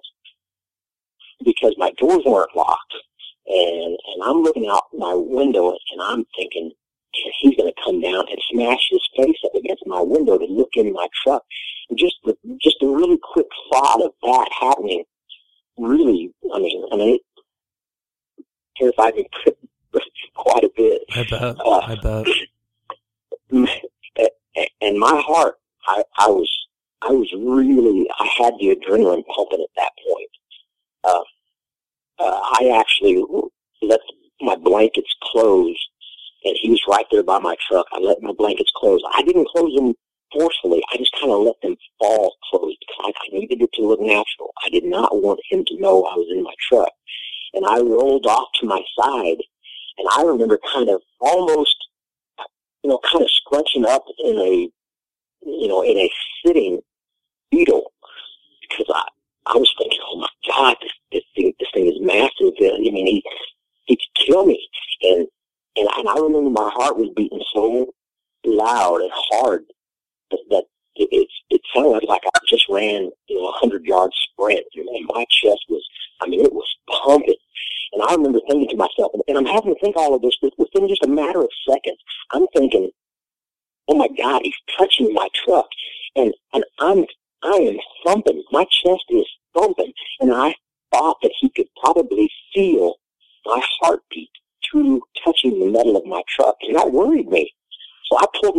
because my doors weren't locked, and I'm looking out my window, and I'm thinking, he's going to come down and smash his face up against my window to look in my truck. And just the really quick thought of that happening really, I mean, it terrified me quite a bit. I bet. And my heart, I was really, I had the adrenaline pumping at that point. I actually let my blankets close, and he was right there by my truck. I let my blankets close. I didn't close them forcefully. I just kind of let them fall closed, because I needed it to look natural. I did not want him to know I was in my truck. And I rolled off to my side, and I remember kind of almost, kind of scrunching up in a sitting fetal, because I was thinking, oh my God, this thing is massive. I mean, he could kill me. And I remember my heart was beating so loud and hard that it sounded like I just ran, a 100-yard sprint. And my chest was, it was pumping. And I remember thinking to myself, and I'm having to think all of this within just a matter of seconds. I'm thinking, oh my God, he's touching my truck, and I am thumping. My chest is thumping, and I thought that he could probably feel my heartbeat through touching the metal of my truck, and that worried me. So I pulled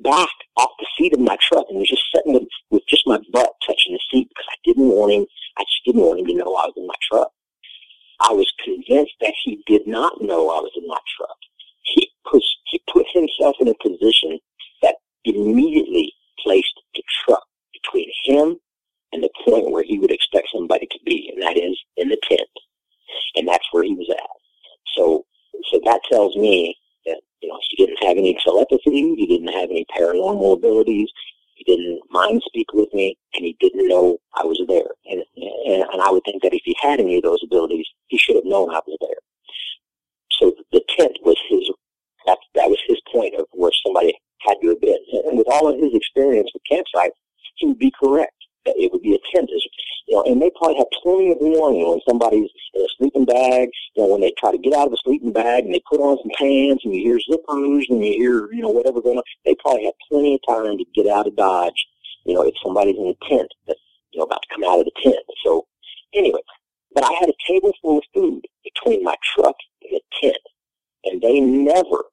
back off the seat of my truck and was just sitting with just my butt touching the seat because I just didn't want him to know I was in my truck. I was convinced that he did not know I was in my truck. He put himself in a position that immediately placed the truck between him and the point where he would expect somebody to be, and that is in the tent. And that's where he was at. So that tells me that, he didn't have any telepathy, he didn't have any paranormal abilities, he didn't mind speak with me, and he didn't know I was there. And I would think that if he had any of those abilities, he should have known I was there. So the tent was that was his point of where somebody had to have been. And with all of his experience with campsites, he would be correct that it would be a tent. And they probably have plenty of warning when somebody's in a sleeping bag, when they try to get out of a sleeping bag and they put on some pants and you hear zippers and you hear, whatever going on. They probably have plenty of time to get out of Dodge, if somebody's in a tent that's, about to come out of the tent. So anyway, but I had a table full of food between my truck and the tent, and they never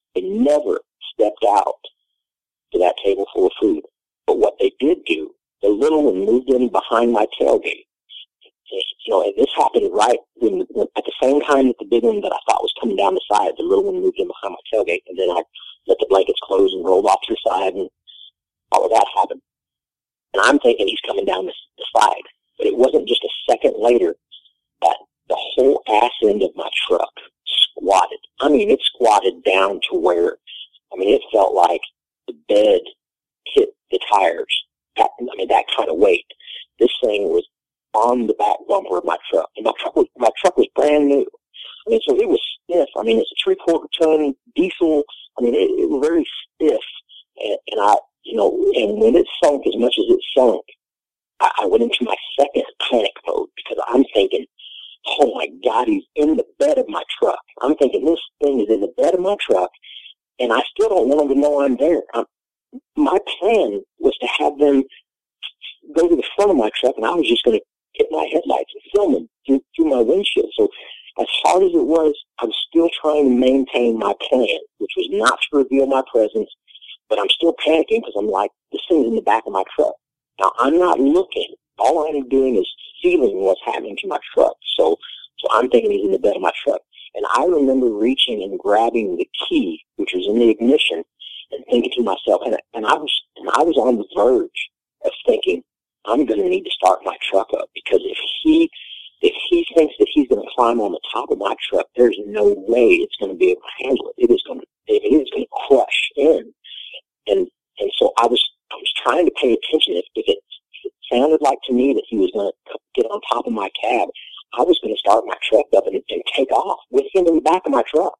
stepped out to that table full of food. But what they did do, the little one moved in behind my tailgate. And this happened right when at the same time that the big one that I thought was coming down the side, the little one moved in behind my tailgate, and then I let the blankets close and rolled off to the side, and all of that happened. And I'm thinking he's coming down the side. But it wasn't just a second later that the whole ass end of my truck squatted. I mean, it squatted down to where, it felt like the bed hit the tires. That kind of weight. This thing was on the back bumper of my truck. And my truck was brand new. So it was stiff. It's a 3/4 ton diesel. It was very stiff. And I, and when it sunk as much as it sunk, I went into my second panic mode because I'm thinking, oh my God, he's in the bed of my truck. I'm thinking this thing is in the bed of my truck, and I still don't want him to know I'm there. My plan was to have them go to the front of my truck, and I was just going to get my headlights and film them through my windshield. So as hard as it was, I was still trying to maintain my plan, which was not to reveal my presence, but I'm still panicking because I'm like, this thing's in the back of my truck. Now, I'm not looking. All I'm doing is feeling what's happening to my truck. So I'm thinking he's in the bed of my truck. And I remember reaching and grabbing the key, which was in the ignition, and thinking to myself, and I was on the verge of thinking, I'm going to need to start my truck up, because if he thinks that he's going to climb on the top of my truck, there's no way it's going to be able to handle it. It is going to crush in. And so I was trying to pay attention. If it sounded like to me that he was going to get on top of my cab, I was going to start my truck up and take off with him in the back of my truck.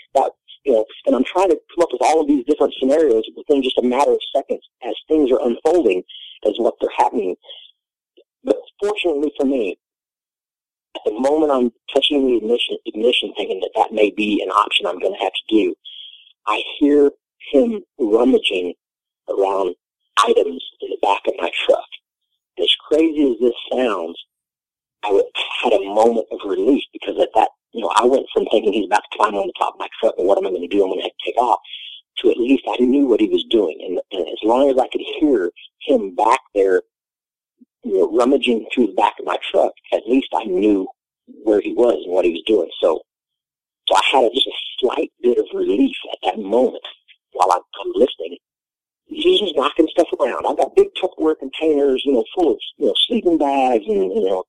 And I'm trying to come up with all of these different scenarios within just a matter of seconds as things are unfolding as what they're happening. But fortunately for me, at the moment I'm touching the ignition thinking that may be an option I'm going to have to do, I hear him rummaging around items in the back of my truck. And as crazy as this sounds, I had a moment of relief, because at that, I went from thinking he's about to climb on the top of my truck and what am I going to do? I'm going to have to take off, to at least I knew what he was doing. And as long as I could hear him back there, rummaging through the back of my truck, at least I knew where he was and what he was doing. So I had just a slight bit of relief at that moment while I'm listening. He's just knocking stuff around. I've got big Tupperware containers, full of sleeping bags and,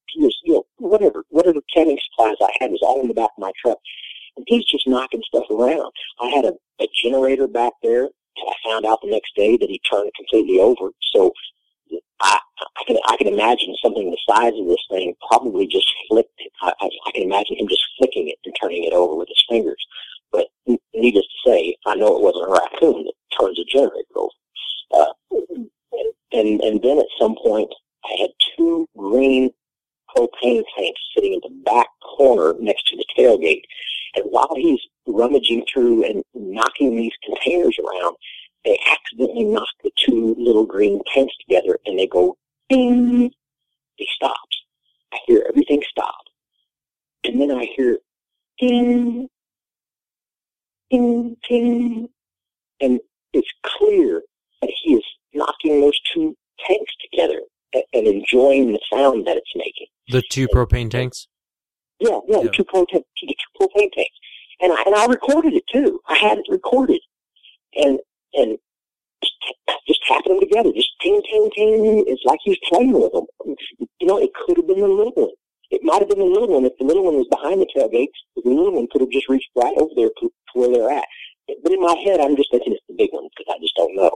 whatever camping supplies I had was all in the back of my truck. And he's just knocking stuff around. I had a generator back there, and I found out the next day that he turned it completely over. So I can imagine something the size of this thing probably just flicked it. I can imagine him just flicking it and turning it over with his fingers. But needless to say, I know it wasn't a raccoon that turns a generator over. And then at some point, I had 2 green propane tanks sitting in the back corner next to the tailgate. And while he's rummaging through and knocking these containers around, they accidentally knock the 2 little green tanks together, and they go, ding. He stops. I hear everything stop. And then I hear, ding, ding, ding. And it's clear but he is knocking those two tanks together and enjoying the sound that it's making. The two propane tanks? Yeah. The two propane tanks. And I recorded it too. I had it recorded. And just tapping them together, just ting, ting, ting. It's like he was playing with them. You know, it could have been the little one. It might have been the little one. If the little one was behind the tailgate, the little one could have just reached right over there to where they're at. But in my head, I'm just thinking it's the big one because I just don't know.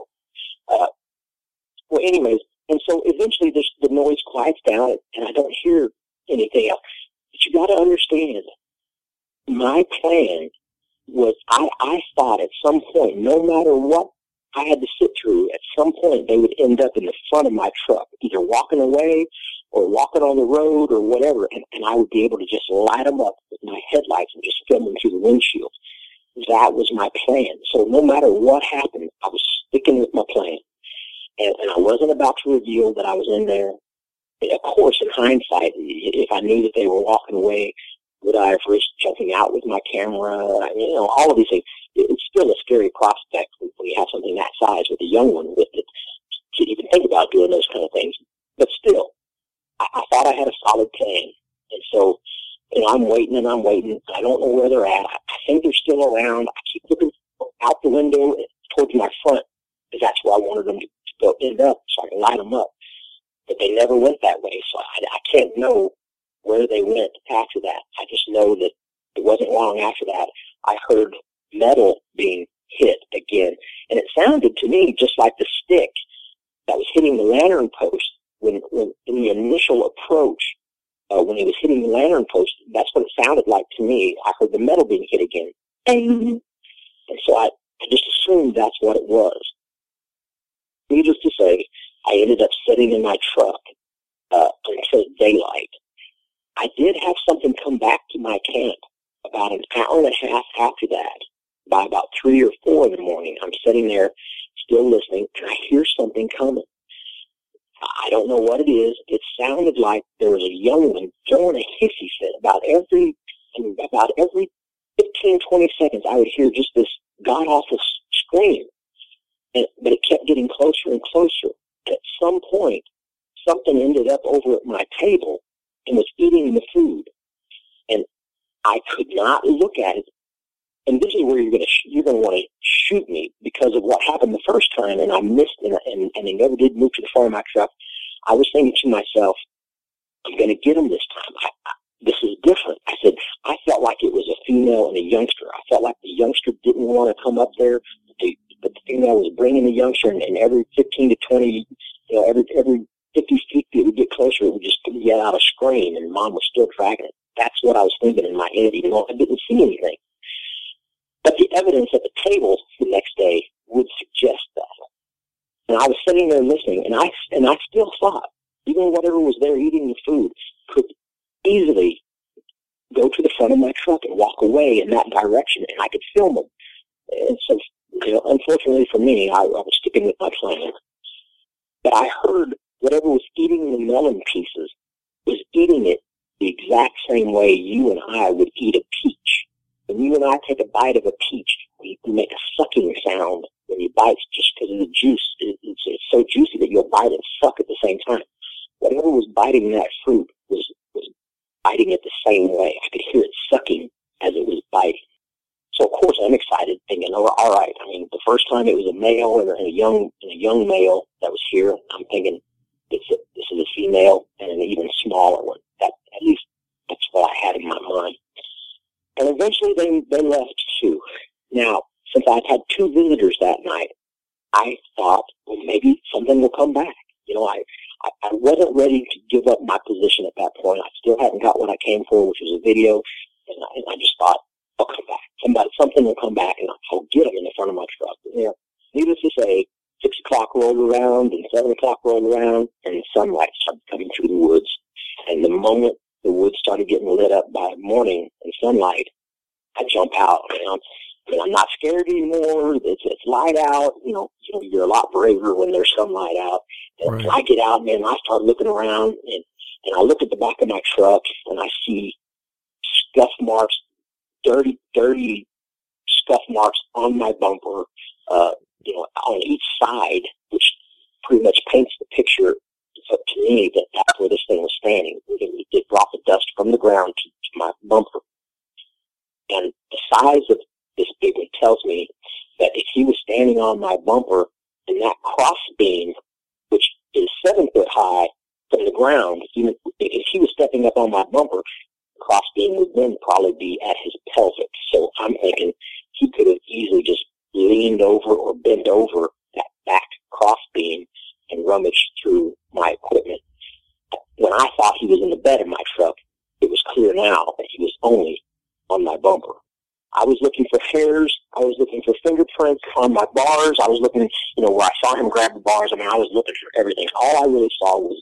Well, anyways, and so eventually the noise quiets down and I don't hear anything else. But you got to understand, my plan was I thought at some point, no matter what I had to sit through, at some point they would end up in the front of my truck, either walking away or walking on the road or whatever, and I would be able to just light them up with my headlights and just film them through the windshield. That was my plan. So no matter what happened, I was sticking with my plan. And I wasn't about to reveal that I was in there. Of course, in hindsight, if I knew that they were walking away, would I have risked jumping out with my camera? You know, all of these things. It's still a scary prospect when you have something that size with a young one with it to even think about doing those kind of things. But still, I thought I had a solid plan. And so, you know, I'm waiting. I don't know where they're at. I think they're still around. I keep looking out the window towards my front because that's where I wanted them to go end up so I can light them up. But they never went that way, so I can't know where they went after that. I just know that it wasn't long after that I heard metal being hit again. And it sounded to me just like the stick that was hitting the lantern post when in the initial approach, when he was hitting the lantern post, that's what it sounded like to me. I heard the metal being hit again. And so I just assumed that's what it was. Needless to say, I ended up sitting in my truck until daylight. I did have something come back to my camp about an hour and a half after that. By about 3 or 4 in the morning, I'm sitting there still listening, and I hear something coming. I don't know what it is. It sounded like there was a young one throwing a hissy fit. About every 15, 20 seconds, I would hear just this god-awful scream. But it kept getting closer and closer. And at some point, something ended up over at my table and was eating the food. And I could not look at it. And this is where you're going to want to shoot me because of what happened the first time, and I missed, and they never did move to the front of my truck. I was thinking to myself, I'm going to get them this time. This is different. I said, I felt like it was a female and a youngster. I felt like the youngster didn't want to come up there, but the female was bringing the youngster, and every 15 to 20, every 50 feet that it would get closer, it would just get out a scream, and Mom was still dragging it. That's what I was thinking in my head, even though I didn't see anything. But the evidence at the table the next day would suggest that. And I was sitting there listening, and I still thought, even whatever was there eating the food could easily go to the front of my truck and walk away in that direction, and I could film them. And so, unfortunately for me, I was sticking with my plan. But I heard whatever was eating the melon pieces was eating it the exact same way you and I would eat a peach. When you and I take a bite of a peach, we make a sucking sound when you bite just because of the juice. It's so juicy that you'll bite and suck at the same time. Whatever was biting that fruit was biting it the same way. I could hear it sucking as it was biting. So of course I'm excited, thinking, oh, all right. I mean, the first time it was a male and a young male that was here. I'm thinking this is a female and an even smaller one. At least that's what I had in my mind. And eventually they left too. Now, since I'd had 2 visitors that night, I thought, well, maybe something will come back. I wasn't ready to give up my position at that point. I still hadn't got what I came for, which was a video, and I just thought, I'll come back. Something will come back, and I'll get them in the front of my truck. And, needless to say, 6 o'clock rolled around, and 7 o'clock rolled around, and sunlight started coming through the woods. And the moment the woods started getting lit up by morning and sunlight, I jump out. I'm not scared anymore. It's light out. You're a lot braver when there's sunlight out. And right. I get out, man, and I start looking around, and I look at the back of my truck, and I see scuff marks, dirty scuff marks on my bumper, on each side the size of this big one tells me that if he was standing on my bumper and that cross beam, which is 7 foot high from the ground, if he was stepping up on my bumper, the cross beam would then probably be at his pelvic. So I'm thinking he could have easily just leaned over or bent over that back cross beam and rummaged through my equipment. When I thought he was in the bed of my truck, it was clear now that he was only on my bumper. I was looking for hairs. I was looking for fingerprints on my bars. I was looking, where I saw him grab the bars. I mean, I was looking for everything. All I really saw was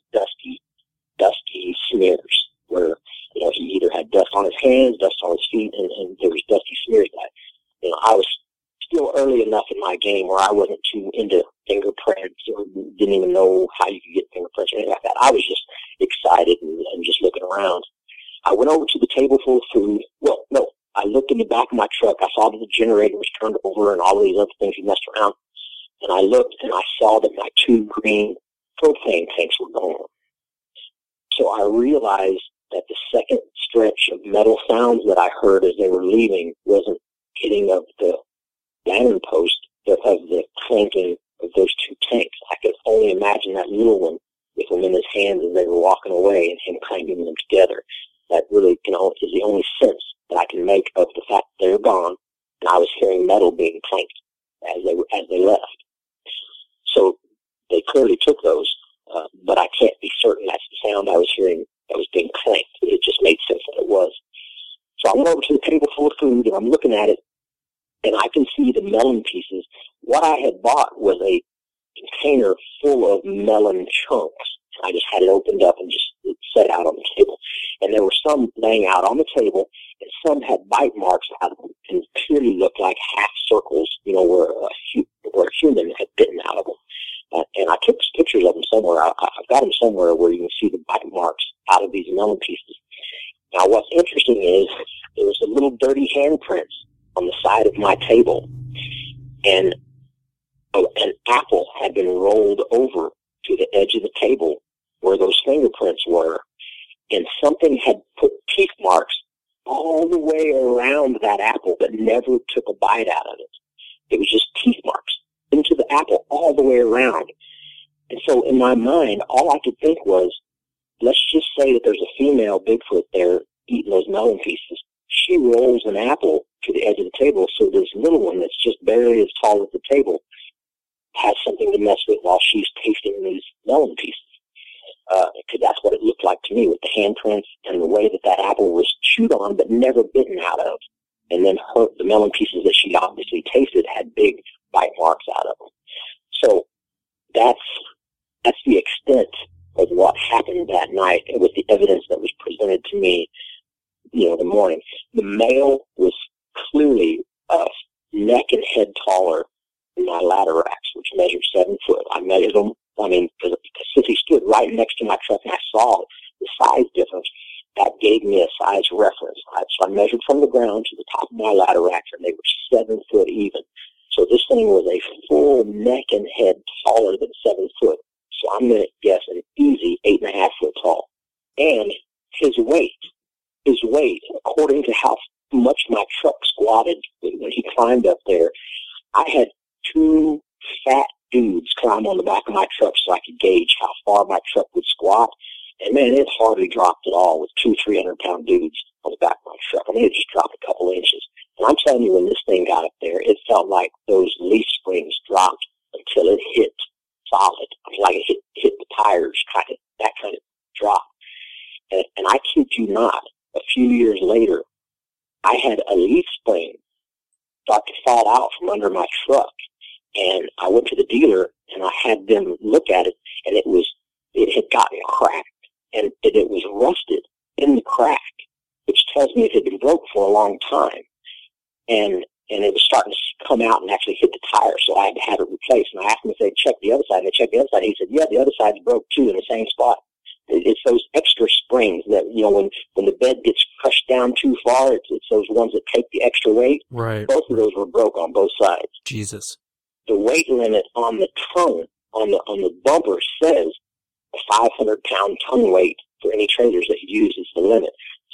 dusty smears where, he either had dust on his hands, dust on his feet, and there was dusty smears. I was still early enough in my game where I wasn't too into fingerprints or didn't even know how you could get fingerprints or anything like that. I was just excited and just looking around. I went over to the table full of food. Well, no, I looked in the back of my truck. I saw that the generator was turned over and all of these other things he messed around. And I looked and I saw that my 2 green propane tanks were gone. So I realized that the second stretch of metal sounds that I heard as they were leaving wasn't hitting of the lantern post, but of the clanking of those 2 tanks. I could only imagine that little one with them in his hands as they were walking away and him clanking them together. That really, is the only sense that I can make of the fact that they're gone, and I was hearing metal being clanked as they left. So they clearly took those, but I can't be certain that's the sound I was hearing that was being clanked. It just made sense that it was. So I went over to the table full of food, and I'm looking at it, and I can see the melon pieces. What I had bought was a container full of melon chunks. I just had it opened up and just set out on the table. And there were some laying out on the table, and some had bite marks out of them, and clearly looked like half circles, where a human had bitten out of them. And I took pictures of them somewhere. I've got them somewhere where you can see the bite marks out of these melon pieces. Now, what's interesting is there was a little dirty handprints on the side of my table, and an apple had been rolled over to the edge of the table where those fingerprints were, and something had put teeth marks all the way around that apple but never took a bite out of it. It was just teeth marks into the apple all the way around. And so in my mind, all I could think was, let's just say that there's a female Bigfoot there eating those melon pieces. She rolls an apple to the edge of the table, so this little one that's just barely as tall as the table has something to mess with while she's tasting these melon pieces. Because that's what it looked like to me with the handprints and the way that apple was chewed on but never bitten out of. And then the melon pieces that she obviously tasted had big bite marks out of them. So that's the extent of what happened that night with the evidence that was presented to me, the morning. The male was clearly neck and head taller than my ladder racks, which measured 7 foot. I measured them. Because since he stood right next to my truck and I saw the size difference, that gave me a size reference. So I measured from the ground to the top of my ladder racks, and they were 7 foot even. So this thing was a full neck and head taller than 7 foot. So I'm going to guess an easy 8.5 foot tall. And his weight, according to how much my truck squatted when he climbed up there, I had 2 fat dudes climb on the back of my truck so I could gauge how far my truck would squat. And man, it hardly dropped at all with 200-300-pound dudes on the back of my truck. It just dropped a couple inches. And I'm telling you, when this thing got up there, it felt like those leaf springs dropped until it hit solid. Like it hit the tires, that kind of drop. And I kid you not, a few years later, I had a leaf spring start to fall out from under my truck. And I went to the dealer and I had them look at it, and it had gotten cracked, and it was rusted in the crack, which tells me it had been broke for a long time. And it was starting to come out and actually hit the tire, so I had to have it replaced. And I asked them if they'd check the other side, and they checked the other side. He said, yeah, the other side's broke too in the same spot. It's those extra springs that, when the bed gets crushed down too far, it's those ones that take the extra weight. Right. Both of those were broke on both sides. Jesus. The weight limit on the tongue, on the bumper, says a 500-pound tongue weight for any trailers that you use is the limit.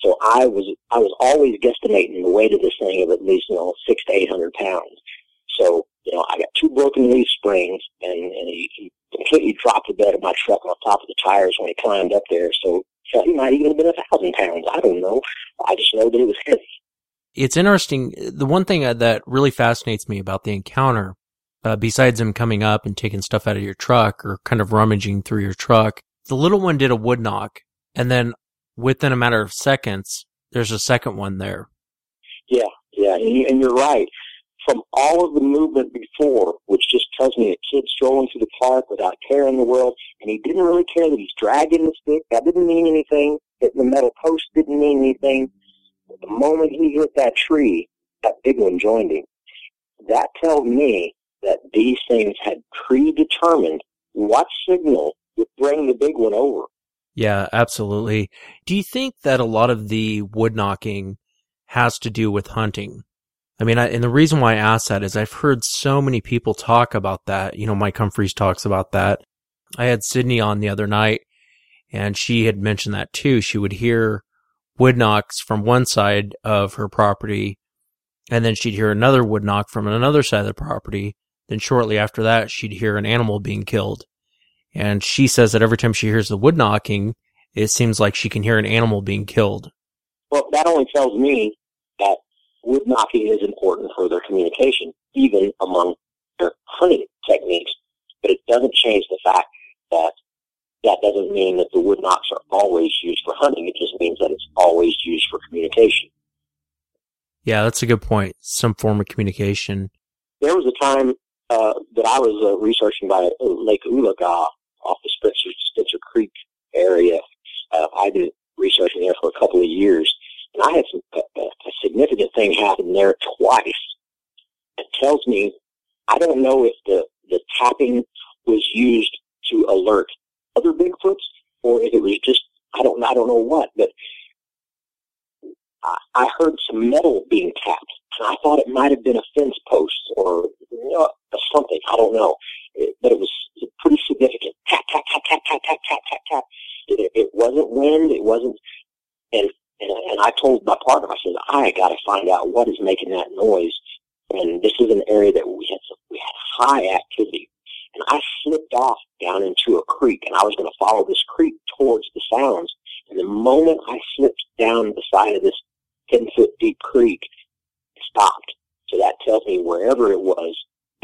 So I was always guesstimating the weight of this thing of at least, 600 to 800 pounds. So, I got 2 broken leaf springs, and he completely dropped the bed of my truck on top of the tires when he climbed up there. So he might even have been 1,000 pounds. I don't know. I just know that it was heavy. It's interesting. The one thing that really fascinates me about the encounter, besides him coming up and taking stuff out of your truck or kind of rummaging through your truck, the little one did a wood knock, and then within a matter of seconds, there's a second one there. Yeah, and you're right. From all of the movement before, which just tells me a kid strolling through the park without care in the world, and he didn't really care that he's dragging the stick. That didn't mean anything. Hitting the metal post didn't mean anything. But the moment he hit that tree, that big one joined him. That tells me that these things had predetermined what signal would bring the big one over. Yeah, absolutely. Do you think that a lot of the wood knocking has to do with hunting? I mean, and the reason why I ask that is I've heard so many people talk about that. Mike Humphreys talks about that. I had Sydney on the other night, and she had mentioned that too. She would hear wood knocks from one side of her property, and then she'd hear another wood knock from another side of the property. Then shortly after that, she'd hear an animal being killed. And she says that every time she hears the wood knocking, it seems like she can hear an animal being killed. Well, that only tells me that wood knocking is important for their communication, even among their hunting techniques. But it doesn't change the fact that that doesn't mean that the wood knocks are always used for hunting. It just means that it's always used for communication. Yeah, that's a good point. Some form of communication. There was a time that I was researching by Lake Oologah off the Spencer Creek area. I've been researching there for a couple of years, and I had a significant thing happen there twice. It tells me, I don't know if the tapping was used to alert other Bigfoots, or if it was just, I don't know what, but I heard some metal being tapped, and I thought it might have been a fence post or something. I don't know, but it was pretty significant. Tap, tap, tap, tap, tap, tap, tap, tap, tap. It wasn't wind. It wasn't, and I told my partner, I said, I got to find out what is making that noise. And this is an area that we had high activity. And I slipped off down into a creek, and I was going to follow this creek towards the sounds. And the moment I slipped down the side of this 10-foot deep creek, it stopped. So that tells me wherever it was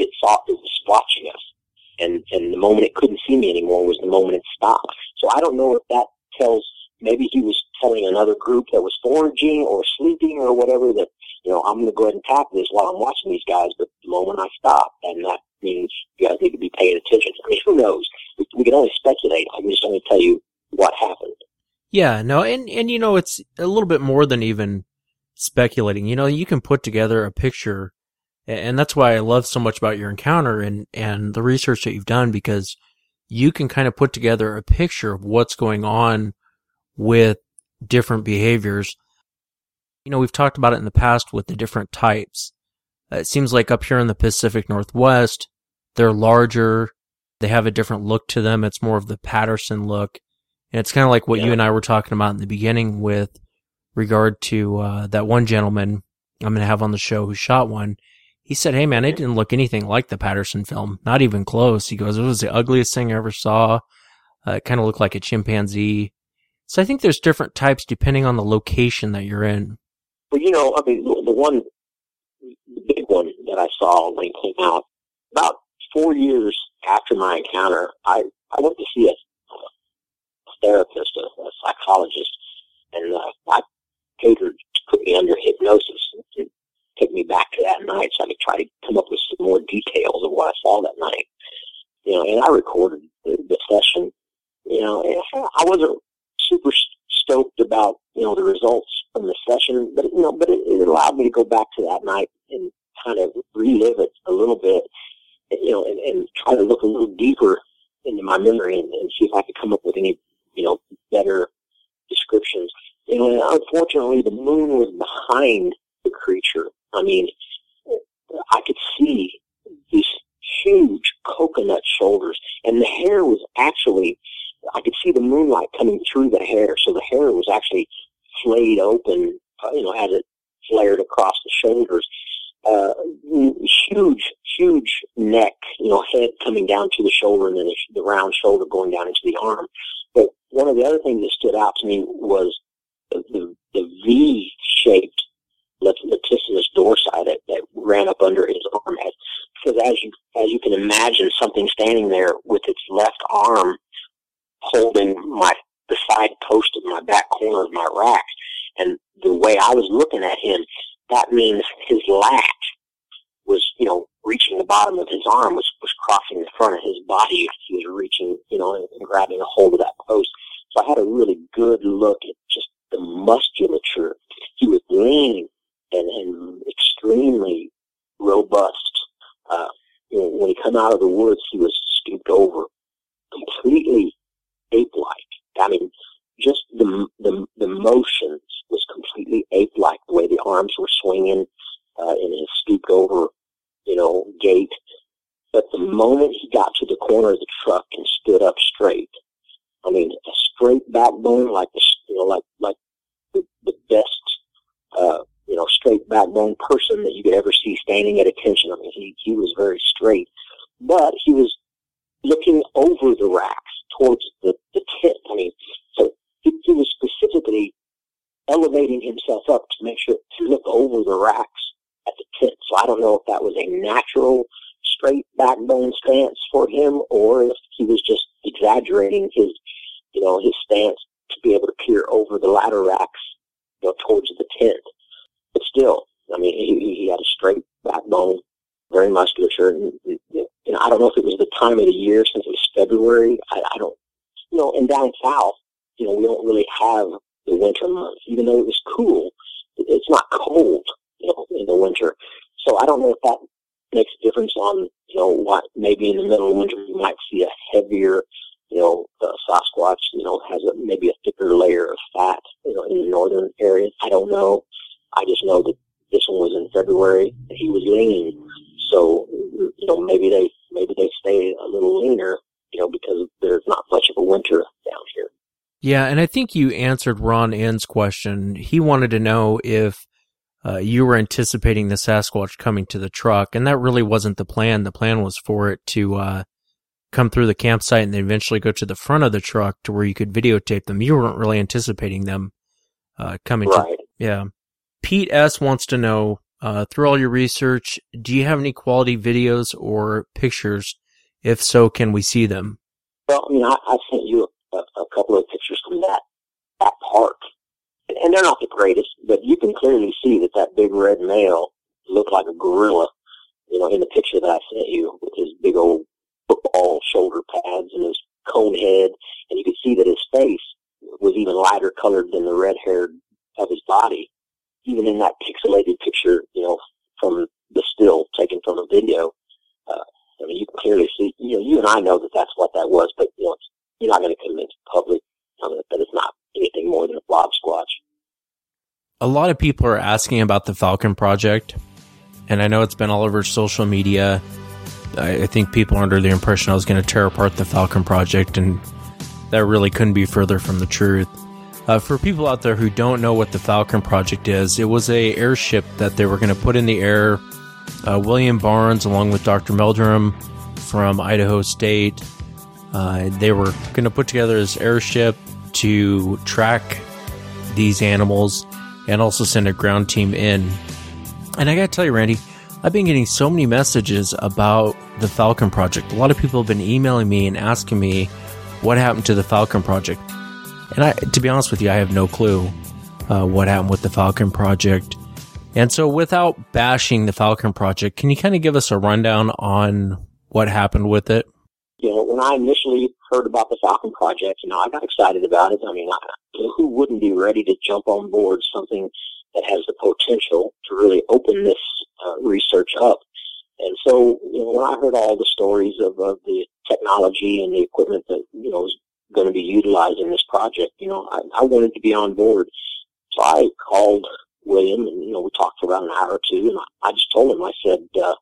was watching us. And the moment it couldn't see me anymore was the moment it stopped. So I don't know if that tells, maybe he was telling another group that was foraging or sleeping or whatever that, I'm going to go ahead and tap this while I'm watching these guys, but the moment I stop, and that means you guys need to be paying attention. I mean, who knows? We can only speculate. I can just only tell you what happened. Yeah, no, and it's a little bit more than even speculating. You can put together a picture, and that's why I love so much about your encounter and the research that you've done, because you can kind of put together a picture of what's going on with different behaviors. We've talked about it in the past with the different types. It seems like up here in the Pacific Northwest, they're larger. They have a different look to them. It's more of the Patterson look. And it's kind of like what you and I were talking about in the beginning with regard to that one gentleman I'm going to have on the show who shot one. He said, hey, man, it didn't look anything like the Patterson film. Not even close. He goes, it was the ugliest thing I ever saw. It kind of looked like a chimpanzee. So I think there's different types depending on the location that you're in. Well, the big one that I saw when it came out, about 4 years after my encounter, I went to see a therapist, a psychologist, and I paid her to put me under hypnosis and took me back to that night so I could try to come up with some more details of what I saw that night. And I recorded the session, and I wasn't super stoked about, the results from the session, but it allowed me to go back to that night and kind of relive it a little bit, and try to look a little deeper into my memory and see if I could come up with any, better descriptions. And unfortunately, the moon was behind the creature. I mean, I could see these huge coconut shoulders, and the hair was actually, I could see the moonlight coming through the hair, so the hair was actually flayed open, as it flared across the shoulders. Huge neck, head coming down to the shoulder, and then the round shoulder going down into the arm. But one of the other things that stood out to me was the V-shaped latissimus dorsi that ran up under his armhead. Because as you can imagine, something standing there with its left arm holding the side post of my back corner of my rack, and the way I was looking at him, that means his latch was, reaching the bottom of his arm, was crossing the front of his body. He was reaching, and grabbing a hold of that post. So I had a really good look at just the musculature. He was lean and extremely robust. When he came out of the woods, he was stooped over, completely ape-like. I mean, just the motions was completely ape-like, the way the arms were swinging in his stooped over, gait. But the moment he got to the corner of the truck and stood up straight, I mean, a straight backbone, like the best, straight backbone person that you could ever see standing at attention. I mean, he was very straight, but he was looking over the racks towards the tent. I mean, so he was specifically elevating himself up to make sure to look over the racks at the tent. So I don't know if that was a natural straight backbone stance for him, or if he was just exaggerating his stance to be able to peer over the ladder racks, towards the tent. But still, I mean, he had a straight backbone, very muscular, and I don't know if it was the time of the year, since it was February. I don't, and down south, we don't really have the winter months, even though it was cool. It's not cold, in the winter. So I don't know if that makes a difference on, what maybe in the middle of winter you might see a heavier, Sasquatch, has maybe a thicker layer of fat, in the northern areas. I don't know. I just know that this one was in February. He was lean, so maybe they stay a little leaner, because there's not much of a winter down here. Yeah, and I think you answered Ron N's question. He wanted to know if you were anticipating the Sasquatch coming to the truck, and that really wasn't the plan. The plan was for it to come through the campsite and then eventually go to the front of the truck to where you could videotape them. You weren't really anticipating them coming. Right. Yeah. Pete S. wants to know, through all your research, do you have any quality videos or pictures? If so, can we see them? Well, I mean, I sent you a couple of pictures from that park, and they're not the greatest, but you can clearly see that big red male looked like a gorilla, in the picture that I sent you, with his big old football shoulder pads and his cone head, and you could see that his face was even lighter colored than the red hair of his body. Even in that pixelated picture, from the still taken from a video, I mean, you can clearly see, you and I know that that's what that was, but, you're not going to convince the public that it's not anything more than a blob squatch. A lot of people are asking about the Falcon Project, and I know it's been all over social media. I think people are under the impression I was going to tear apart the Falcon Project, and that really couldn't be further from the truth. For people out there who don't know what the Falcon Project is, it was a airship that they were going to put in the air. William Barnes, along with Dr. Meldrum from Idaho State, they were going to put together this airship to track these animals and also send a ground team in. And I got to tell you, Randy, I've been getting so many messages about the Falcon Project. A lot of people have been emailing me and asking me what happened to the Falcon Project. And to be honest with you, I have no clue what happened with the Falcon Project. And so without bashing the Falcon Project, can you kind of give us a rundown on what happened with it? When I initially heard about the Falcon Project, I got excited about it. I mean, who wouldn't be ready to jump on board something that has the potential to really open this research up? And so, when I heard all the stories of the technology and the equipment that, was going to be utilized in this project, I wanted to be on board. So I called William, and, we talked for about an hour or two, and I just told him, I said,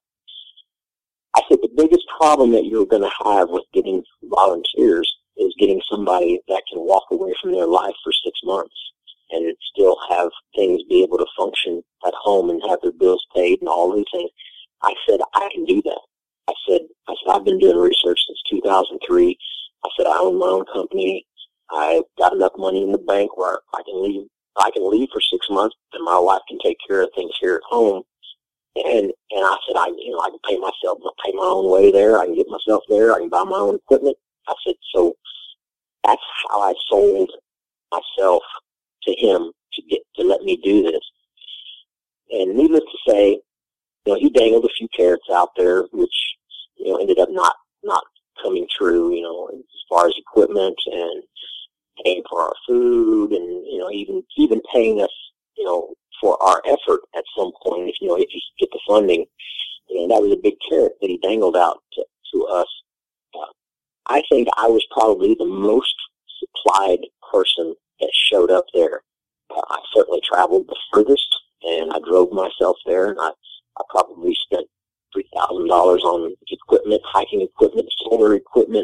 the biggest problem that you're going to have with getting volunteers is getting somebody that can walk away from their life for 6 months. and still have things be able to function at home and have their bills paid and all these things. I said, I can do that. I said, I've been doing research since 2003. I said, I own my own company. I've got enough money in the bank where I can leave for 6 months and my wife can take care of things here at home. And I said, I can pay my own way there. I can get myself there. I can buy my own equipment. I said, so that's how I sold myself to him to let me do this. And needless to say, he dangled a few carrots out there, which, ended up not coming true, as far as equipment and paying for our food and, even paying us, for our effort at some point, if you get the funding. That was a big carrot that he dangled out to us. I think I was probably the most supplied person that showed up there. I certainly traveled the furthest, and I drove myself there, and I probably spent $3,000 on equipment, hiking equipment, solar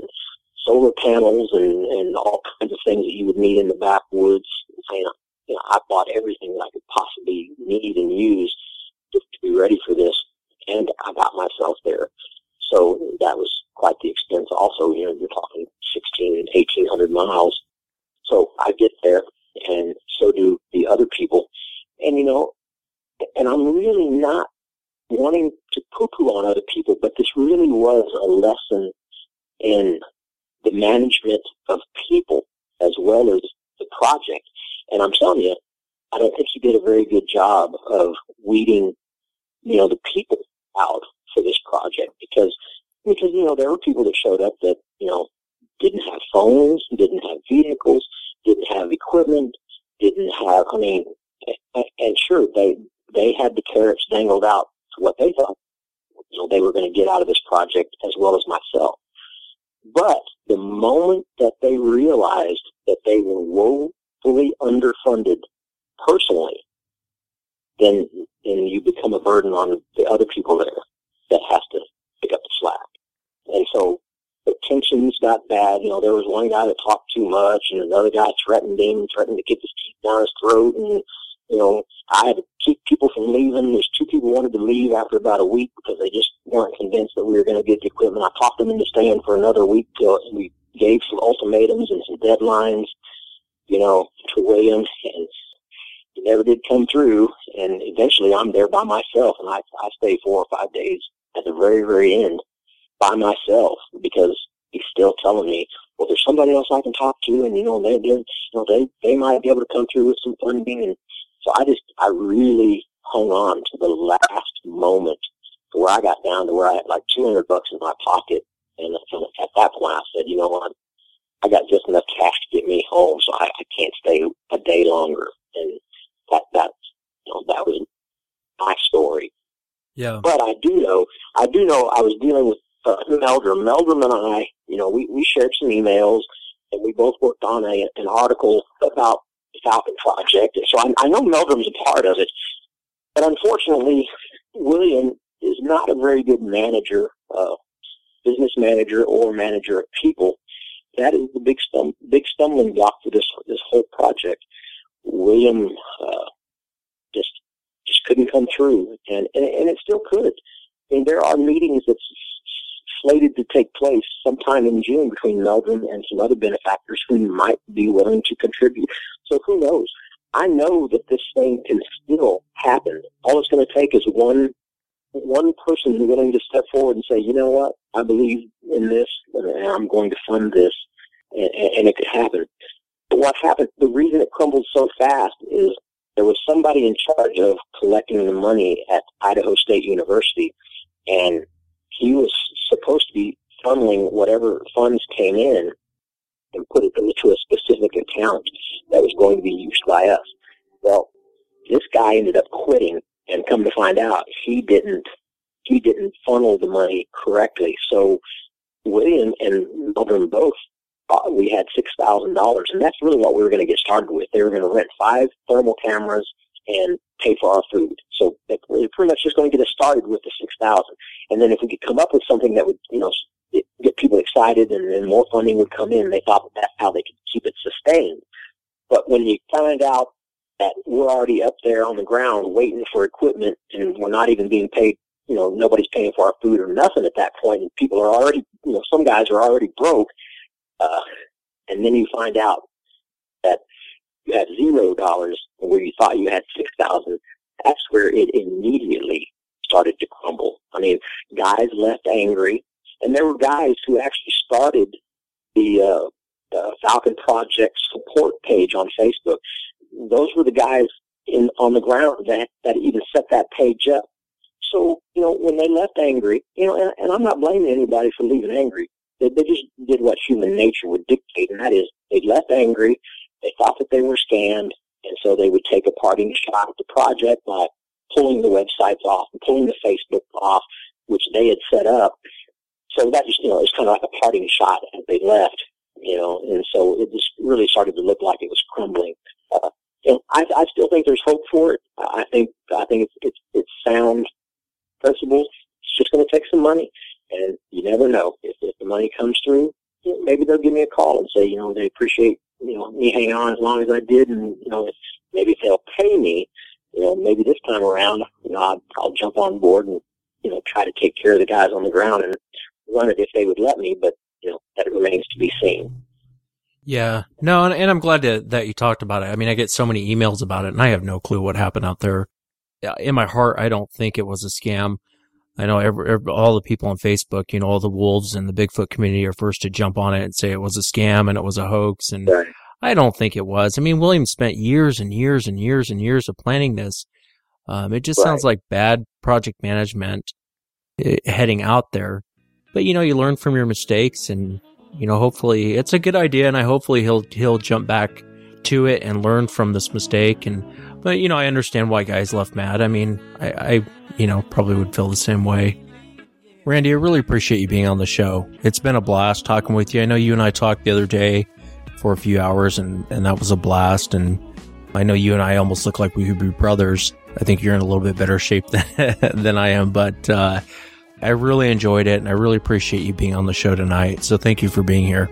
panels, and all kinds of things that you would need in the backwoods. And, I bought everything that I could possibly need and use to be ready for this, and I got myself there. So that was quite the expense also. You're talking 1,800 miles. So I get there, and so do the other people. And, and I'm really not wanting to poo-poo on other people, but this really was a lesson in the management of people as well as the project. And I'm telling you, I don't think he did a very good job of weeding, the people out for this project because there were people that showed up that, didn't have phones, didn't have vehicles, didn't have equipment, didn't have, and sure, they had the carrots dangled out to what they thought, they were going to get out of this project as well as myself. But the moment that they realized that they were woefully underfunded personally, then you become a burden on the other people there that has to pick up the slack. And so the tensions got bad. There was one guy that talked too much, and another guy threatened to get his teeth down his throat, and I had to keep people from leaving. There's 2 people wanted to leave after about a week because they just weren't convinced that we were going to get the equipment. I talked them into staying for another week till we gave some ultimatums and some deadlines, to William, and it never did come through. And eventually I'm there by myself, and I stay 4 or 5 days at the very, very end by myself because he's still telling me, well, there's somebody else I can talk to, and they might be able to come through with some funding. And so I really hung on to the last moment to where I got down to where I had like $200 in my pocket. And at that point I said, you know what, I got just enough cash to get me home, so I can't stay a day longer. And that was my story. Yeah. But I do know I was dealing with Meldrum. Meldrum and I, we shared some emails, and we both worked on an article about the Falcon Project. So I know Meldrum's a part of it. But unfortunately, William is not a very good manager, business manager or manager of people. That is the big stumbling block for this whole project. William just couldn't come through, and it still could. There are meetings that's slated to take place sometime in June between Meldrum and some other benefactors who might be willing to contribute. So who knows? I know that this thing can still happen. All it's going to take is one person willing to step forward and say, you know what, I believe in this, and I'm going to fund this, and it could happen. But what happened, the reason it crumbled so fast is there was somebody in charge of collecting the money at Idaho State University, and he was supposed to be funneling whatever funds came in and put it into a specific account that was going to be used by us. Well, this guy ended up quitting, and come to find out, he didn't funnel the money correctly. So William and Meldrum both thought we had $6,000, and that's really what we were going to get started with. They were going to rent 5 thermal cameras and pay for our food. So they were pretty much just going to get us started with the $6,000. And then if we could come up with something that would, get people excited and then more funding would come in, they thought that's how they could keep it sustained. But when you find out that we're already up there on the ground waiting for equipment, and we're not even being paid. Nobody's paying for our food or nothing at that point, and people are already, some guys are already broke. And then you find out that you have $0 where you thought you had $6,000. That's where it immediately started to crumble. I mean, guys left angry, and there were guys who actually started the Falcon Project support page on Facebook. Those were the guys on the ground that even set that page up. So, when they left angry, and I'm not blaming anybody for leaving angry. They just did what human nature would dictate, and that is they left angry. They thought that they were scammed, and so they would take a parting shot at the project by pulling the websites off and pulling the Facebook off, which they had set up. So that just, it's kind of like a parting shot as they left, and so it just really started to look like it was crumbling. I still think there's hope for it. I think it's sound principles. It's just going to take some money, and you never know if the money comes through. Maybe they'll give me a call and say, they appreciate me hanging on as long as I did, and maybe if they'll pay me, maybe this time around, I'll jump on board and try to take care of the guys on the ground and run it if they would let me. But that remains to be seen. Yeah, no, and I'm glad that you talked about it. I mean, I get so many emails about it, and I have no clue what happened out there. In my heart, I don't think it was a scam. I know all the people on Facebook, all the wolves in the Bigfoot community are first to jump on it and say it was a scam and it was a hoax, and right. I don't think it was. I mean, William spent years and years and years and years of planning this. It just sounds like bad project management heading out there. But, you learn from your mistakes, and, hopefully it's a good idea, and hopefully he'll jump back to it and learn from this mistake. But, I understand why guys left mad. I mean, I probably would feel the same way. Randy, I really appreciate you being on the show. It's been a blast talking with you. I know you and I talked the other day for a few hours, and that was a blast. And I know you and I almost look like we could be brothers. I think you're in a little bit better shape than I am, but I really enjoyed it, and I really appreciate you being on the show tonight. So thank you for being here.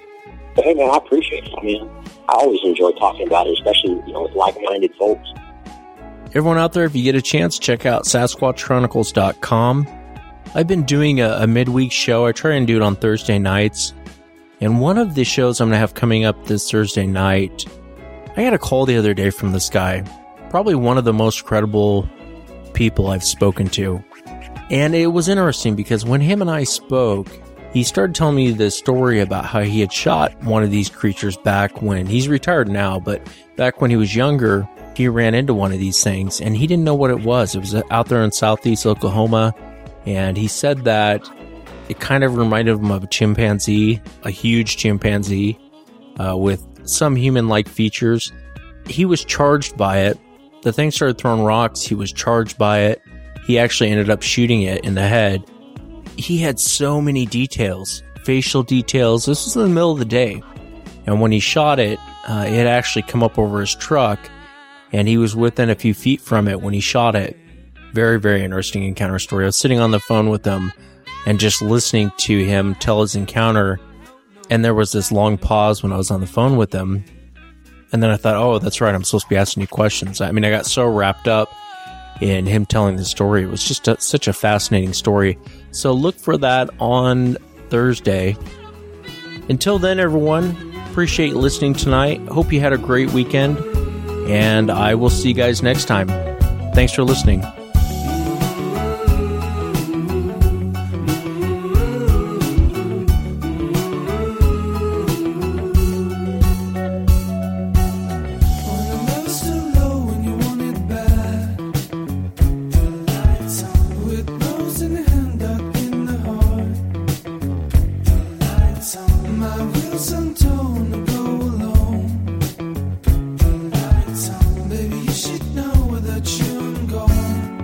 Hey, man, I appreciate it. I mean, I always enjoy talking about it, especially, with like-minded folks. Everyone out there, if you get a chance, check out SasquatchChronicles.com. I've been doing a midweek show. I try and do it on Thursday nights. And one of the shows I'm going to have coming up this Thursday night, I got a call the other day from this guy. Probably one of the most credible people I've spoken to. And it was interesting because when him and I spoke, he started telling me this story about how he had shot one of these creatures back when he's retired now, but back when he was younger, he ran into one of these things and he didn't know what it was. It was out there in southeast Oklahoma. And he said that it kind of reminded him of a chimpanzee, a huge chimpanzee, with some human-like features. He was charged by it. The thing started throwing rocks. He was charged by it. He actually ended up shooting it in the head. He had so many details, facial details. This was in the middle of the day. And when he shot it, it had actually come up over his truck, and he was within a few feet from it when he shot it. Very, very interesting encounter story. I was sitting on the phone with him and just listening to him tell his encounter, and there was this long pause when I was on the phone with him. And then I thought, oh, that's right, I'm supposed to be asking you questions. I mean, I got so wrapped up in him telling the story. It was just such a fascinating story. So look for that on Thursday. Until then, everyone, appreciate you listening tonight. Hope you had a great weekend, and I will see you guys next time. Thanks for listening. Baby, you should know that you're gone.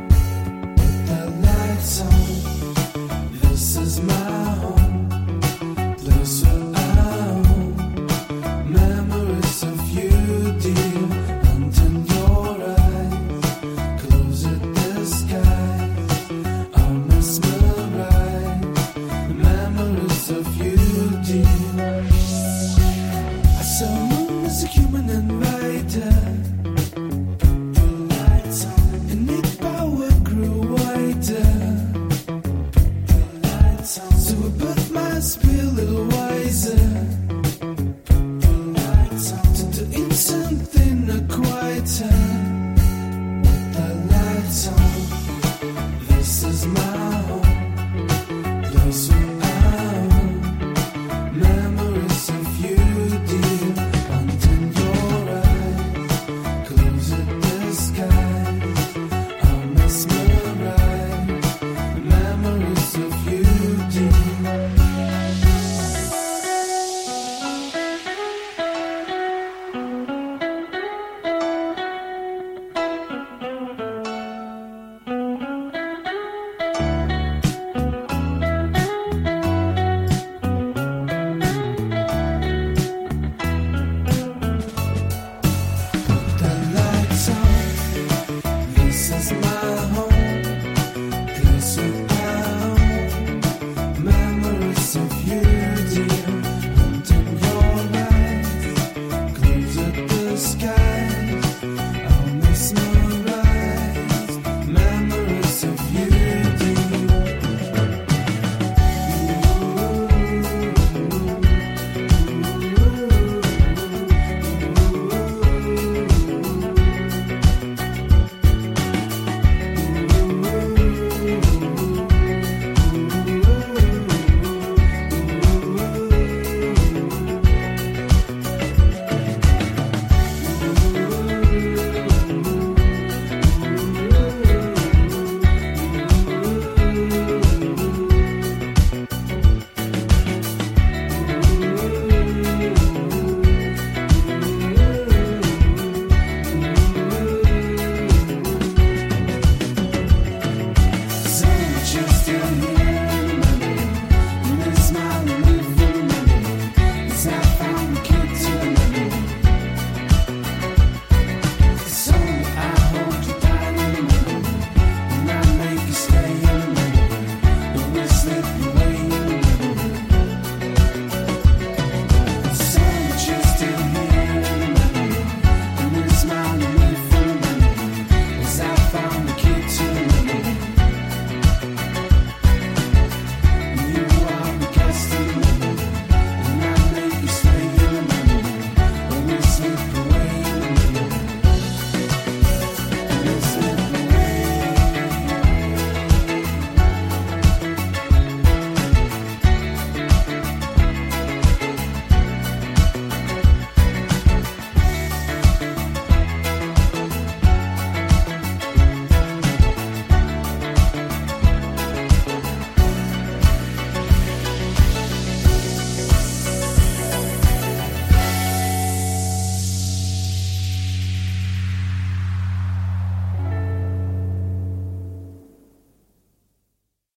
Still